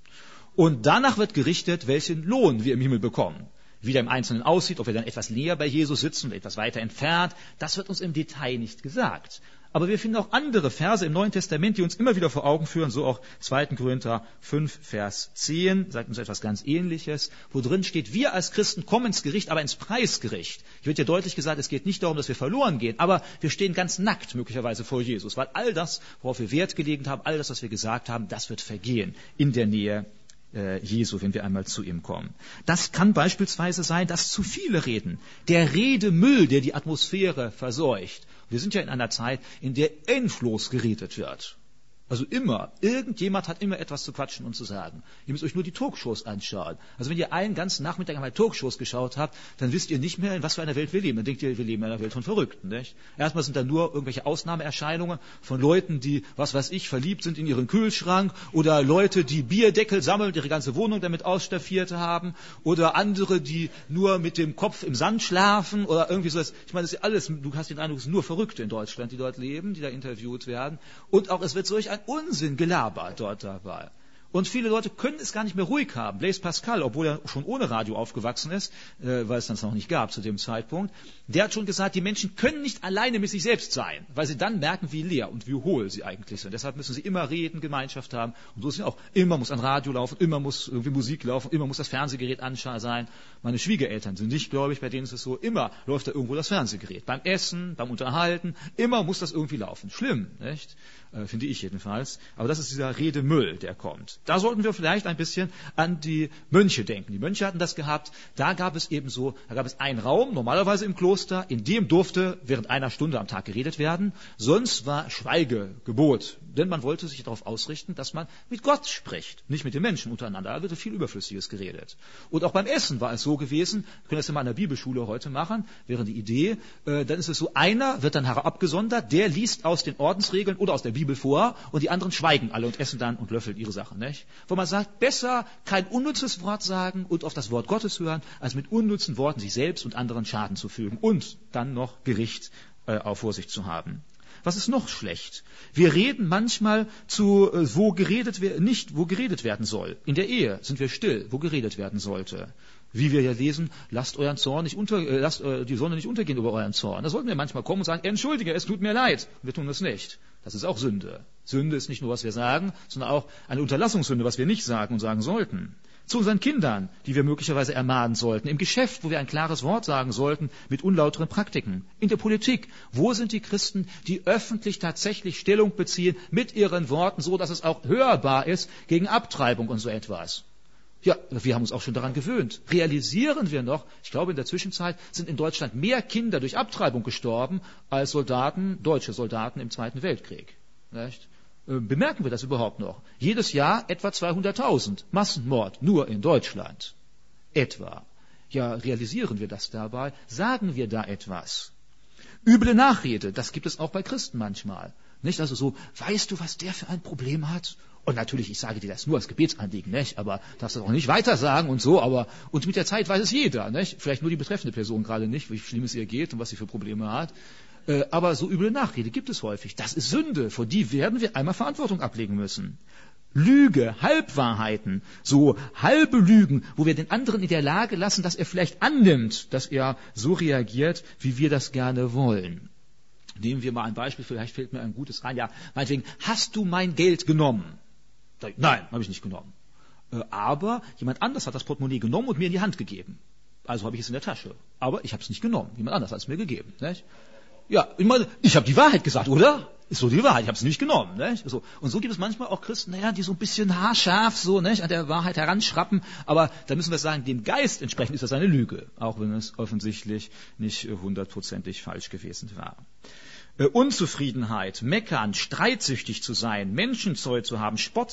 Und danach wird gerichtet, welchen Lohn wir im Himmel bekommen. Wie der im Einzelnen aussieht, ob wir dann etwas näher bei Jesus sitzen oder etwas weiter entfernt, das wird uns im Detail nicht gesagt. Aber wir finden auch andere Verse im Neuen Testament, die uns immer wieder vor Augen führen, so auch 2. Korinther 5, Vers 10, sagt uns etwas ganz Ähnliches, wo drin steht, wir als Christen kommen ins Gericht, aber ins Preisgericht. Hier wird ja deutlich gesagt, es geht nicht darum, dass wir verloren gehen, aber wir stehen ganz nackt möglicherweise vor Jesus, weil all das, worauf wir Wert gelegt haben, all das, was wir gesagt haben, das wird vergehen in der Nähe Jesu, wenn wir einmal zu ihm kommen. Das kann beispielsweise sein, dass zu viele reden. Der Redemüll, der die Atmosphäre verseucht. Wir sind ja in einer Zeit, in der endlos geredet wird. Also immer, irgendjemand hat immer etwas zu quatschen und zu sagen. Ihr müsst euch nur die Talkshows anschauen. Also wenn ihr einen ganzen Nachmittag einmal Talkshows geschaut habt, dann wisst ihr nicht mehr, in was für einer Welt wir leben. Dann denkt ihr, wir leben in einer Welt von Verrückten. Nicht? Erstmal sind da nur irgendwelche Ausnahmeerscheinungen von Leuten, die, was weiß ich, verliebt sind in ihren Kühlschrank oder Leute, die Bierdeckel sammeln, ihre ganze Wohnung damit ausstaffiert haben oder andere, die nur mit dem Kopf im Sand schlafen oder irgendwie so. Ich meine, das ist alles, du hast den Eindruck, es sind nur Verrückte in Deutschland, die dort leben, die da interviewt werden. Und auch es wird solch ein Unsinn gelabert dort dabei. Und viele Leute können es gar nicht mehr ruhig haben. Blaise Pascal, obwohl er schon ohne Radio aufgewachsen ist, weil es das noch nicht gab zu dem Zeitpunkt, der hat schon gesagt, die Menschen können nicht alleine mit sich selbst sein, weil sie dann merken, wie leer und wie hohl sie eigentlich sind. Deshalb müssen sie immer reden, Gemeinschaft haben. Und so ist es auch. Immer muss ein Radio laufen, immer muss irgendwie Musik laufen, immer muss das Fernsehgerät an sein. Meine Schwiegereltern sind nicht gläubig, bei denen ist es so, immer läuft da irgendwo das Fernsehgerät. Beim Essen, beim Unterhalten, immer muss das irgendwie laufen. Schlimm, nicht? Finde ich jedenfalls. Aber das ist dieser Redemüll, der kommt. Da sollten wir vielleicht ein bisschen an die Mönche denken. Die Mönche hatten das gehabt. Da gab es einen Raum, normalerweise im Kloster, in dem durfte während einer Stunde am Tag geredet werden. Sonst war Schweigegebot. Denn man wollte sich darauf ausrichten, dass man mit Gott spricht, nicht mit den Menschen untereinander. Da wird viel Überflüssiges geredet. Und auch beim Essen war es so gewesen, wir können das ja mal in der Bibelschule heute machen, wäre die Idee, dann ist es so, einer wird dann herabgesondert, der liest aus den Ordensregeln oder aus der Bibel vor und die anderen schweigen alle und essen dann und löffeln ihre Sachen. Nicht? Wo man sagt, besser kein unnützes Wort sagen und auf das Wort Gottes hören, als mit unnützen Worten sich selbst und anderen Schaden zu fügen und dann noch Gericht vor sich zu haben. Was ist noch schlecht? Wir reden manchmal wo geredet werden soll. In der Ehe sind wir still, wo geredet werden sollte. Wie wir ja lesen, lasst die Sonne nicht untergehen über euren Zorn. Da sollten wir manchmal kommen und sagen, entschuldige, es tut mir leid. Wir tun das nicht. Das ist auch Sünde. Sünde ist nicht nur, was wir sagen, sondern auch eine Unterlassungssünde, was wir nicht sagen und sagen sollten. Zu unseren Kindern, die wir möglicherweise ermahnen sollten. Im Geschäft, wo wir ein klares Wort sagen sollten, mit unlauteren Praktiken. In der Politik, wo sind die Christen, die öffentlich tatsächlich Stellung beziehen mit ihren Worten, so dass es auch hörbar ist gegen Abtreibung und so etwas. Ja, wir haben uns auch schon daran gewöhnt. Realisieren wir noch, ich glaube in der Zwischenzeit sind in Deutschland mehr Kinder durch Abtreibung gestorben als deutsche Soldaten im Zweiten Weltkrieg. Nicht? Bemerken wir das überhaupt noch? Jedes Jahr etwa 200.000 Massenmord, nur in Deutschland. Etwa. Ja, realisieren wir das dabei? Sagen wir da etwas? Üble Nachrede, das gibt es auch bei Christen manchmal. Nicht? Also so, weißt du, was der für ein Problem hat? Und natürlich, ich sage dir das nur als Gebetsanliegen, nicht? Aber darfst du auch nicht weiter sagen und so, und mit der Zeit weiß es jeder, nicht? Vielleicht nur die betreffende Person gerade nicht, wie schlimm es ihr geht und was sie für Probleme hat. Aber so üble Nachrede gibt es häufig. Das ist Sünde, vor die werden wir einmal Verantwortung ablegen müssen. Lüge, Halbwahrheiten, so halbe Lügen, wo wir den anderen in der Lage lassen, dass er vielleicht annimmt, dass er so reagiert, wie wir das gerne wollen. Nehmen wir mal ein Beispiel, vielleicht fällt mir ein gutes ein. Ja, meinetwegen, hast du mein Geld genommen? Nein, habe ich nicht genommen. Aber jemand anders hat das Portemonnaie genommen und mir in die Hand gegeben. Also habe ich es in der Tasche. Aber ich habe es nicht genommen. Jemand anders hat es mir gegeben. Nicht? Ja, ich habe die Wahrheit gesagt, oder? Ist so die Wahrheit, ich habe es nicht genommen. Nicht? So. Und so gibt es manchmal auch Christen, die so ein bisschen haarscharf so, nicht, an der Wahrheit heranschrappen. Aber da müssen wir sagen, dem Geist entsprechend ist das eine Lüge, auch wenn es offensichtlich nicht 100%ig falsch gewesen war. Unzufriedenheit, meckern, streitsüchtig zu sein, Menschenzeug zu haben, Spott,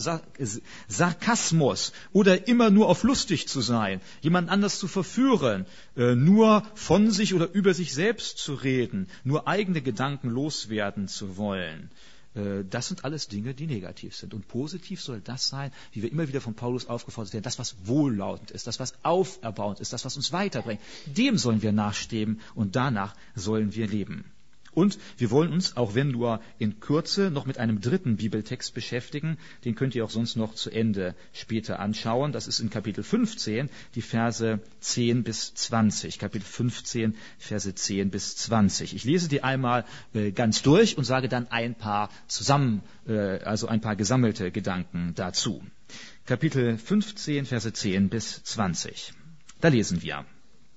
Sarkasmus oder immer nur auf lustig zu sein, jemand anders zu verführen, nur von sich oder über sich selbst zu reden, nur eigene Gedanken loswerden zu wollen. Das sind alles Dinge, die negativ sind. Und positiv soll das sein, wie wir immer wieder von Paulus aufgefordert werden, das, was wohllautend ist, das, was auferbauend ist, das, was uns weiterbringt. Dem sollen wir nachstreben und danach sollen wir leben. Und wir wollen uns, auch wenn nur in Kürze, noch mit einem dritten Bibeltext beschäftigen. Den könnt ihr auch sonst noch zu Ende später anschauen. Das ist in Kapitel 15, die Verse 10 bis 20. Kapitel 15, Verse 10 bis 20. Ich lese die einmal ganz durch und sage dann ein paar ein paar gesammelte Gedanken dazu. Kapitel 15, Verse 10 bis 20. Da lesen wir.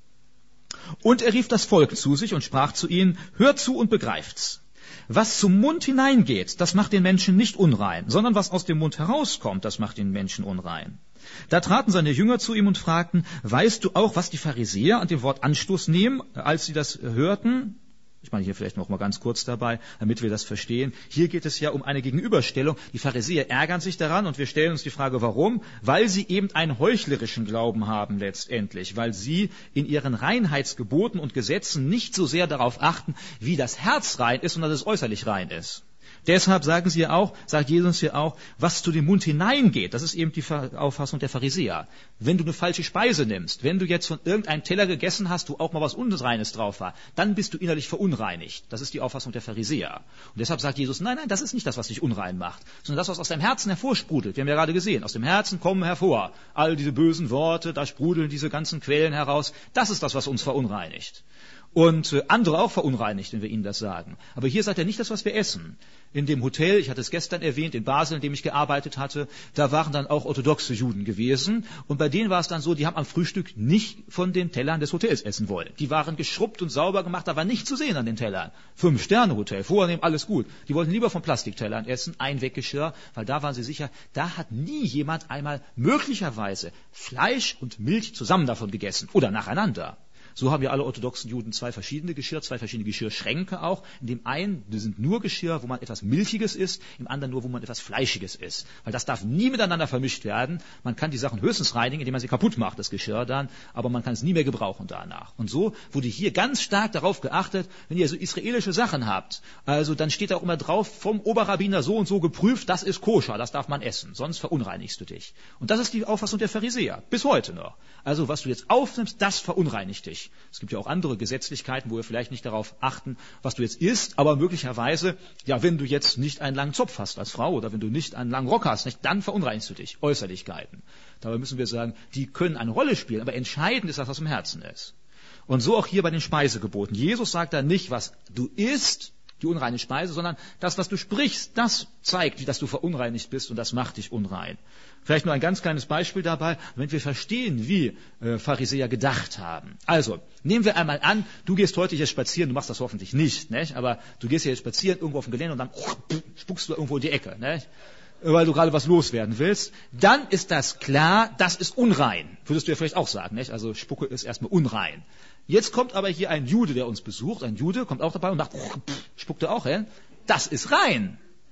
Und er rief das Volk zu sich und sprach zu ihnen, hört zu und begreift's. Was zum Mund hineingeht, das macht den Menschen nicht unrein, sondern was aus dem Mund herauskommt, das macht den Menschen unrein. Da traten seine Jünger zu ihm und fragten, weißt du auch, was die Pharisäer an dem Wort Anstoß nehmen, als sie das hörten? Ich meine hier vielleicht noch mal ganz kurz dabei, damit wir das verstehen. Hier geht es ja um eine Gegenüberstellung. Die Pharisäer ärgern sich daran und wir stellen uns die Frage, warum? Weil sie eben einen heuchlerischen Glauben haben letztendlich, weil sie in ihren Reinheitsgeboten und Gesetzen nicht so sehr darauf achten, wie das Herz rein ist, sondern dass es äußerlich rein ist. Deshalb sagt Jesus hier auch, was zu dem Mund hineingeht, das ist eben die Auffassung der Pharisäer. Wenn du eine falsche Speise nimmst, wenn du jetzt von irgendeinem Teller gegessen hast, wo auch mal was Unreines drauf war, dann bist du innerlich verunreinigt. Das ist die Auffassung der Pharisäer. Und deshalb sagt Jesus, nein, das ist nicht das, was dich unrein macht, sondern das, was aus deinem Herzen hervorsprudelt. Wir haben ja gerade gesehen, aus dem Herzen kommen hervor all diese bösen Worte, da sprudeln diese ganzen Quellen heraus. Das ist das, was uns verunreinigt. Und andere auch verunreinigt, wenn wir ihnen das sagen. Aber hier sagt er nicht das, was wir essen. In dem Hotel, ich hatte es gestern erwähnt, in Basel, in dem ich gearbeitet hatte, da waren dann auch orthodoxe Juden gewesen. Und bei denen war es dann so, die haben am Frühstück nicht von den Tellern des Hotels essen wollen. Die waren geschrubbt und sauber gemacht, da war nichts zu sehen an den Tellern. 5-Sterne-Hotel, vornehm, alles gut. Die wollten lieber von Plastiktellern essen, Einweggeschirr, weil da waren sie sicher, da hat nie jemand einmal möglicherweise Fleisch und Milch zusammen davon gegessen oder nacheinander. So haben ja alle orthodoxen Juden zwei verschiedene Geschirrschränke auch. In dem einen sind nur Geschirr, wo man etwas Milchiges isst, im anderen nur, wo man etwas Fleischiges isst. Weil das darf nie miteinander vermischt werden. Man kann die Sachen höchstens reinigen, indem man sie kaputt macht, das Geschirr dann, aber man kann es nie mehr gebrauchen danach. Und so wurde hier ganz stark darauf geachtet, wenn ihr so israelische Sachen habt, also dann steht da auch immer drauf, vom Oberrabbiner so und so geprüft, das ist koscher, das darf man essen, sonst verunreinigst du dich. Und das ist die Auffassung der Pharisäer, bis heute noch. Also was du jetzt aufnimmst, das verunreinigt dich. Es gibt ja auch andere Gesetzlichkeiten, wo wir vielleicht nicht darauf achten, was du jetzt isst, aber möglicherweise, ja, wenn du jetzt nicht einen langen Zopf hast als Frau oder wenn du nicht einen langen Rock hast, nicht, dann verunreinigst du dich. Äußerlichkeiten. Dabei müssen wir sagen, die können eine Rolle spielen, aber entscheidend ist das, was im Herzen ist. Und so auch hier bei den Speisegeboten. Jesus sagt da nicht, was du isst, die unreine Speise, sondern das, was du sprichst, das zeigt, dass du verunreinigt bist und das macht dich unrein. Vielleicht nur ein ganz kleines Beispiel dabei, damit wir verstehen, wie Pharisäer gedacht haben. Also, nehmen wir einmal an, du gehst heute hier spazieren, du machst das hoffentlich nicht, aber du gehst hier spazieren irgendwo auf dem Gelände und dann spuckst du irgendwo in die Ecke, weil du gerade was loswerden willst. Dann ist das klar, das ist unrein. Würdest du ja vielleicht auch sagen, also Spucke ist erstmal unrein. Jetzt kommt aber hier ein Jude, der uns besucht, ein Jude kommt auch dabei und sagt, spuckt er auch, das ist rein.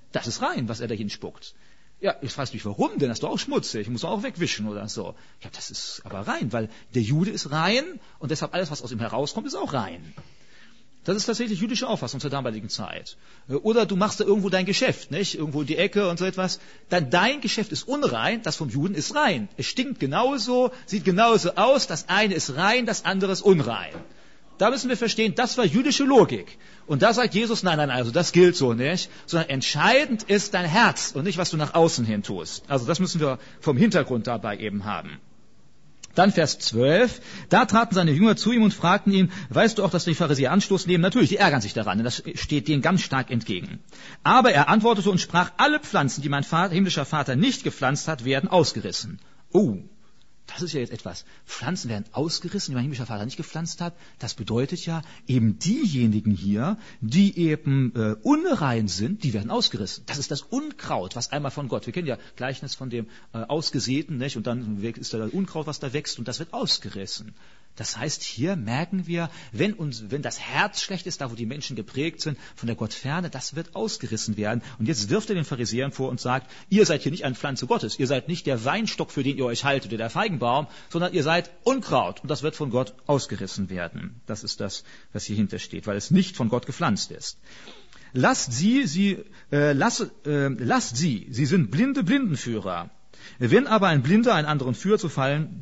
Das ist rein, was er dahin spuckt. Ja, ich frage mich, warum? Denn das ist doch auch schmutzig, muss auch wegwischen oder so. Ja, das ist aber rein, weil der Jude ist rein und deshalb alles, was aus ihm herauskommt, ist auch rein. Das ist tatsächlich jüdische Auffassung zur damaligen Zeit. Oder du machst da irgendwo dein Geschäft, nicht? Irgendwo in die Ecke und so etwas. Dann dein Geschäft ist unrein, das vom Juden ist rein. Es stinkt genauso, sieht genauso aus, das eine ist rein, das andere ist unrein. Da müssen wir verstehen, das war jüdische Logik. Und da sagt Jesus, nein, also das gilt so nicht, sondern entscheidend ist dein Herz und nicht, was du nach außen hin tust. Also das müssen wir vom Hintergrund dabei eben haben. Dann Vers 12, da traten seine Jünger zu ihm und fragten ihn, weißt du auch, dass die Pharisäer Anstoß nehmen? Natürlich, die ärgern sich daran, denn das steht denen ganz stark entgegen. Aber er antwortete und sprach, alle Pflanzen, die mein himmlischer Vater nicht gepflanzt hat, werden ausgerissen. Oh, das ist ja jetzt etwas. Pflanzen werden ausgerissen, die mein himmlischer Vater nicht gepflanzt hat. Das bedeutet ja, eben diejenigen hier, die eben unrein sind, die werden ausgerissen. Das ist das Unkraut, was einmal von Gott. Wir kennen ja Gleichnis von dem Ausgesäten, nicht? Und dann ist da das Unkraut, was da wächst, und das wird ausgerissen. Das heißt, hier merken wir, wenn das Herz schlecht ist, da wo die Menschen geprägt sind, von der Gottferne, das wird ausgerissen werden. Und jetzt wirft er den Pharisäern vor und sagt, ihr seid hier nicht eine Pflanze Gottes, ihr seid nicht der Weinstock, für den ihr euch haltet, oder der Feigenbaum, sondern ihr seid Unkraut. Und das wird von Gott ausgerissen werden. Das ist das, was hier hintersteht, weil es nicht von Gott gepflanzt ist. Lasst sie sind blinde Blindenführer. Wenn aber ein Blinder einen anderen führt, so fallen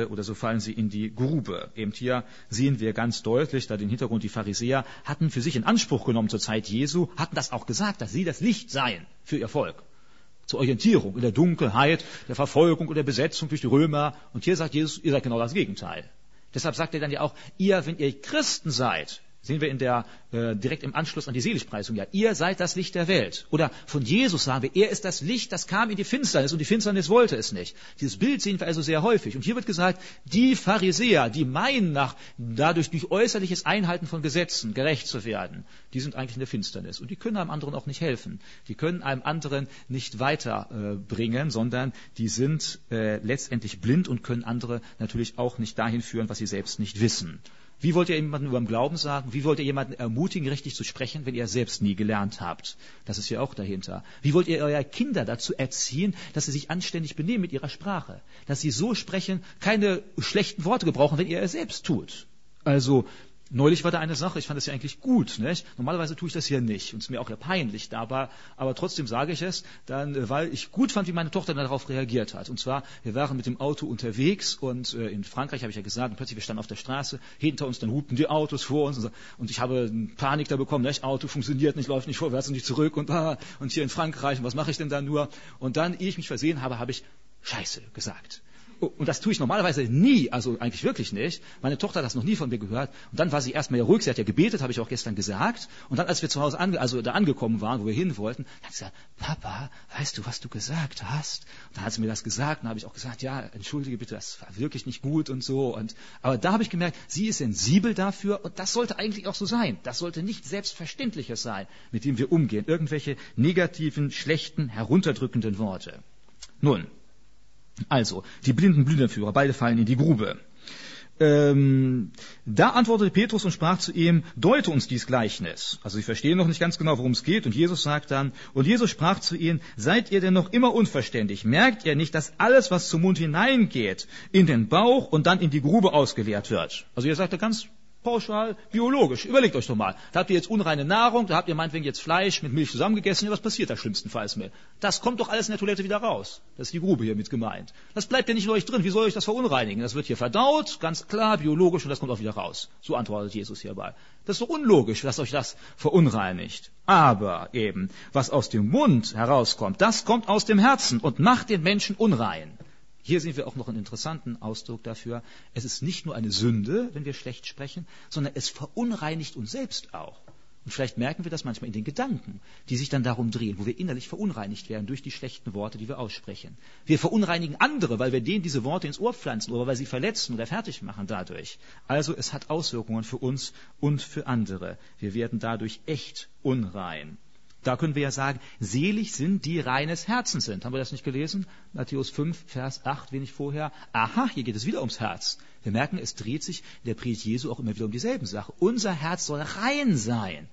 sie in die Grube. Eben hier sehen wir ganz deutlich, da den Hintergrund, die Pharisäer hatten für sich in Anspruch genommen zur Zeit Jesu, hatten das auch gesagt, dass sie das Licht seien für ihr Volk. Zur Orientierung in der Dunkelheit, der Verfolgung und der Besetzung durch die Römer. Und hier sagt Jesus, ihr seid genau das Gegenteil. Deshalb sagt er dann ja auch, wenn ihr Christen seid, sehen wir direkt im Anschluss an die Seligpreisung, ja, ihr seid das Licht der Welt. Oder von Jesus sagen wir, er ist das Licht, das kam in die Finsternis und die Finsternis wollte es nicht. Dieses Bild sehen wir also sehr häufig. Und hier wird gesagt, die Pharisäer, die meinen dadurch durch äußerliches Einhalten von Gesetzen gerecht zu werden, die sind eigentlich in der Finsternis. Und die können einem anderen auch nicht helfen. Die können einem anderen nicht weiterbringen, sondern die sind letztendlich blind und können andere natürlich auch nicht dahin führen, was sie selbst nicht wissen. Wie wollt ihr jemandem über den Glauben sagen? Wie wollt ihr jemanden ermutigen, richtig zu sprechen, wenn ihr selbst nie gelernt habt? Das ist ja auch dahinter. Wie wollt ihr eure Kinder dazu erziehen, dass sie sich anständig benehmen mit ihrer Sprache? Dass sie so sprechen, keine schlechten Worte gebrauchen, wenn ihr es selbst tut? Also, neulich war da eine Sache, ich fand das ja eigentlich gut, nicht? Normalerweise tue ich das hier nicht und es ist mir auch ja peinlich dabei, aber trotzdem sage ich es, dann, weil ich gut fand, wie meine Tochter darauf reagiert hat. Und zwar, wir waren mit dem Auto unterwegs und in Frankreich, habe ich ja gesagt, und plötzlich wir standen auf der Straße, hinter uns, dann hupten die Autos vor uns und ich habe Panik da bekommen, nicht? Auto funktioniert nicht, läuft nicht vorwärts und nicht zurück und hier in Frankreich, und was mache ich denn da nur? Und dann, ehe ich mich versehen habe, habe ich Scheiße gesagt. Und das tue ich normalerweise nie, also eigentlich wirklich nicht. Meine Tochter hat das noch nie von mir gehört. Und dann war sie erstmal ja ruhig, sie hat ja gebetet, habe ich auch gestern gesagt. Und dann, als wir zu Hause da angekommen waren, wo wir hin wollten, hat sie gesagt, Papa, weißt du, was du gesagt hast? Und dann hat sie mir das gesagt, und dann habe ich auch gesagt, ja, entschuldige bitte, das war wirklich nicht gut und so. Aber da habe ich gemerkt, sie ist sensibel dafür und das sollte eigentlich auch so sein. Das sollte nicht Selbstverständliches sein, mit dem wir umgehen. Irgendwelche negativen, schlechten, herunterdrückenden Worte. Nun, also, die blinden Blindenführer, beide fallen in die Grube. Da antwortete Petrus und sprach zu ihm, deute uns dies Gleichnis. Also sie verstehen noch nicht ganz genau, worum es geht. Und Jesus sagt dann, und Jesus sprach zu ihnen, seid ihr denn noch immer unverständig? Merkt ihr nicht, dass alles, was zum Mund hineingeht, in den Bauch und dann in die Grube ausgeleert wird? Also ihr sagt ja ganz pauschal, biologisch. Überlegt euch doch mal. Da habt ihr jetzt unreine Nahrung, da habt ihr meinetwegen jetzt Fleisch mit Milch zusammengegessen. Ja, was passiert da schlimmstenfalls mit? Das kommt doch alles in der Toilette wieder raus. Das ist die Grube hier mit gemeint. Das bleibt ja nicht in euch drin. Wie soll euch das verunreinigen? Das wird hier verdaut, ganz klar, biologisch, und das kommt auch wieder raus. So antwortet Jesus hierbei. Das ist doch unlogisch, dass euch das verunreinigt. Aber eben, was aus dem Mund herauskommt, das kommt aus dem Herzen und macht den Menschen unrein. Hier sehen wir auch noch einen interessanten Ausdruck dafür. Es ist nicht nur eine Sünde, wenn wir schlecht sprechen, sondern es verunreinigt uns selbst auch. Und vielleicht merken wir das manchmal in den Gedanken, die sich dann darum drehen, wo wir innerlich verunreinigt werden durch die schlechten Worte, die wir aussprechen. Wir verunreinigen andere, weil wir denen diese Worte ins Ohr pflanzen oder weil sie verletzen oder fertig machen dadurch. Also es hat Auswirkungen für uns und für andere. Wir werden dadurch echt unrein. Da können wir ja sagen, selig sind, die reines Herzens sind. Haben wir das nicht gelesen? Matthäus 5, Vers 8, wenig vorher. Aha, hier geht es wieder ums Herz. Wir merken, es dreht sich in der Predigt Jesu auch immer wieder um dieselben Sachen. Unser Herz soll rein sein.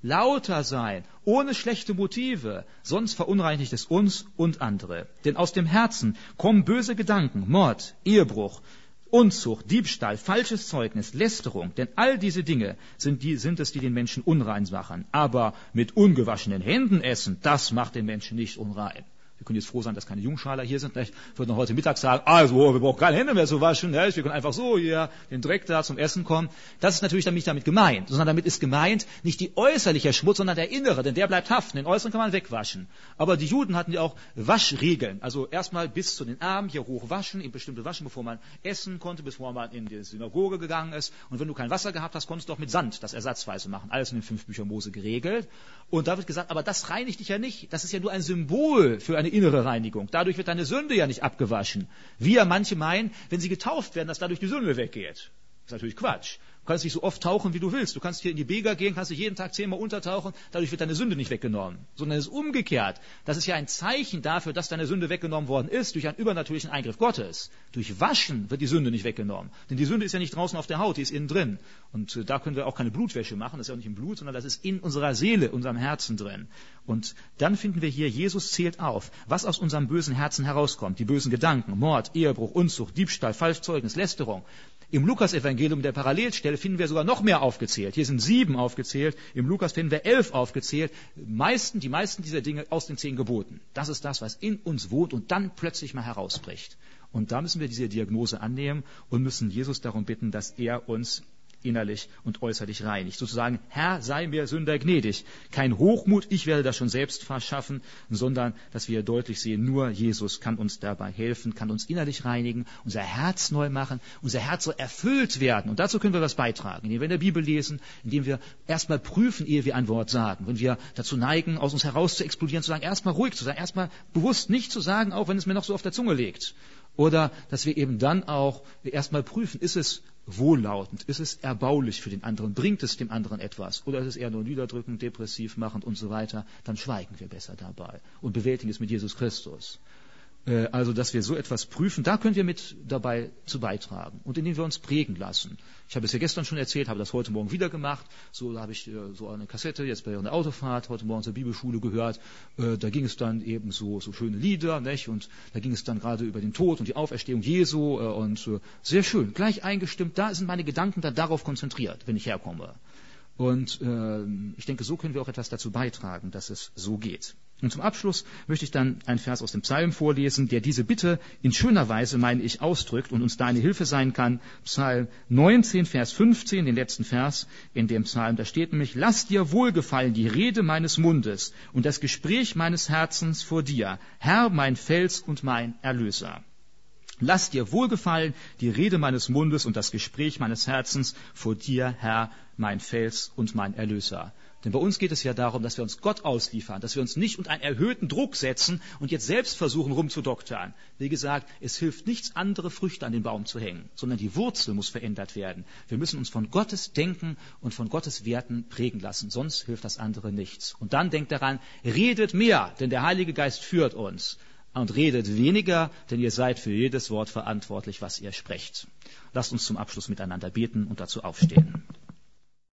lauter sein, ohne schlechte Motive, sonst verunreinigt es uns und andere. Denn aus dem Herzen kommen böse Gedanken, Mord, Ehebruch, Unzucht, Diebstahl, falsches Zeugnis, Lästerung, denn all diese Dinge sind es, die den Menschen unrein machen. Aber mit ungewaschenen Händen essen, das macht den Menschen nicht unrein. Wir können jetzt froh sein, dass keine Jungschaler hier sind. Ich würde noch heute Mittag sagen, also wir brauchen keine Hände mehr zu waschen. Wir können einfach so hier den Dreck da zum Essen kommen. Das ist natürlich nicht damit gemeint, sondern damit ist gemeint nicht die äußerliche Schmutz, sondern der innere, denn der bleibt haften. Den äußeren kann man wegwaschen. Aber die Juden hatten ja auch Waschregeln. Also erstmal bis zu den Armen hier hoch waschen, in bestimmte waschen, bevor man essen konnte, bevor man in die Synagoge gegangen ist. Und wenn du kein Wasser gehabt hast, konntest du auch mit Sand das ersatzweise machen. Alles in den 5 Büchern Mose geregelt. Und da wird gesagt, aber das reinigt dich ja nicht. Das ist ja nur ein Symbol für eine innere Reinigung. Dadurch wird deine Sünde ja nicht abgewaschen. Wie ja manche meinen, wenn sie getauft werden, dass dadurch die Sünde weggeht. Das ist natürlich Quatsch. Du kannst nicht so oft tauchen, wie du willst. Du kannst hier in die Bega gehen, kannst dich jeden Tag 10-mal untertauchen, dadurch wird deine Sünde nicht weggenommen. Sondern es ist umgekehrt. Das ist ja ein Zeichen dafür, dass deine Sünde weggenommen worden ist, durch einen übernatürlichen Eingriff Gottes. Durch Waschen wird die Sünde nicht weggenommen. Denn die Sünde ist ja nicht draußen auf der Haut, die ist innen drin. Und da können wir auch keine Blutwäsche machen, das ist ja auch nicht im Blut, sondern das ist in unserer Seele, unserem Herzen drin. Und dann finden wir hier, Jesus zählt auf, was aus unserem bösen Herzen herauskommt. Die bösen Gedanken, Mord, Ehebruch, Unzucht, Diebstahl, Falschzeugnis, Lästerung. Im Lukas-Evangelium, der Parallelstelle, finden wir sogar noch mehr aufgezählt. Hier sind 7 aufgezählt, im Lukas finden wir 11 aufgezählt. Die meisten dieser Dinge aus den 10 Geboten. Das ist das, was in uns wohnt und dann plötzlich mal herausbricht. Und da müssen wir diese Diagnose annehmen und müssen Jesus darum bitten, dass er uns innerlich und äußerlich reinigt. Sozusagen, Herr, sei mir Sünder gnädig. Kein Hochmut, ich werde das schon selbst verschaffen, sondern, dass wir deutlich sehen, nur Jesus kann uns dabei helfen, kann uns innerlich reinigen, unser Herz neu machen, unser Herz soll erfüllt werden. Und dazu können wir was beitragen, indem wir in der Bibel lesen, indem wir erstmal prüfen, ehe wir ein Wort sagen. Wenn wir dazu neigen, aus uns heraus zu explodieren, zu sagen, erstmal ruhig zu sein, erstmal bewusst nicht zu sagen, auch wenn es mir noch so auf der Zunge liegt. Oder, dass wir eben dann auch erstmal prüfen, ist es wohllautend, ist es erbaulich für den anderen, bringt es dem anderen etwas oder ist es eher nur niederdrückend, depressiv machend und so weiter, dann schweigen wir besser dabei und bewältigen es mit Jesus Christus. Also, dass wir so etwas prüfen, da können wir mit dabei zu beitragen und indem wir uns prägen lassen. Ich habe es ja gestern schon erzählt, habe das heute Morgen wieder gemacht. So, da habe ich so eine Kassette jetzt bei einer Autofahrt heute Morgen zur Bibelschule gehört. Da ging es dann eben so schöne Lieder, nicht? Und da ging es dann gerade über den Tod und die Auferstehung Jesu und sehr schön, gleich eingestimmt. Da sind meine Gedanken dann darauf konzentriert, wenn ich herkomme. Und ich denke, so können wir auch etwas dazu beitragen, dass es so geht. Und zum Abschluss möchte ich dann einen Vers aus dem Psalm vorlesen, der diese Bitte in schöner Weise, meine ich, ausdrückt und uns da eine Hilfe sein kann. Psalm 19, Vers 15, den letzten Vers in dem Psalm, da steht nämlich, lass dir wohlgefallen die Rede meines Mundes und das Gespräch meines Herzens vor dir, Herr, mein Fels und mein Erlöser. Lass dir wohlgefallen die Rede meines Mundes und das Gespräch meines Herzens vor dir, Herr, mein Fels und mein Erlöser. Denn bei uns geht es ja darum, dass wir uns Gott ausliefern, dass wir uns nicht unter einen erhöhten Druck setzen und jetzt selbst versuchen rumzudoktern. Wie gesagt, es hilft nichts, andere Früchte an den Baum zu hängen, sondern die Wurzel muss verändert werden. Wir müssen uns von Gottes Denken und von Gottes Werten prägen lassen, sonst hilft das andere nichts. Und dann denkt daran, redet mehr, denn der Heilige Geist führt uns. Und redet weniger, denn ihr seid für jedes Wort verantwortlich, was ihr sprecht. Lasst uns zum Abschluss miteinander beten und dazu aufstehen.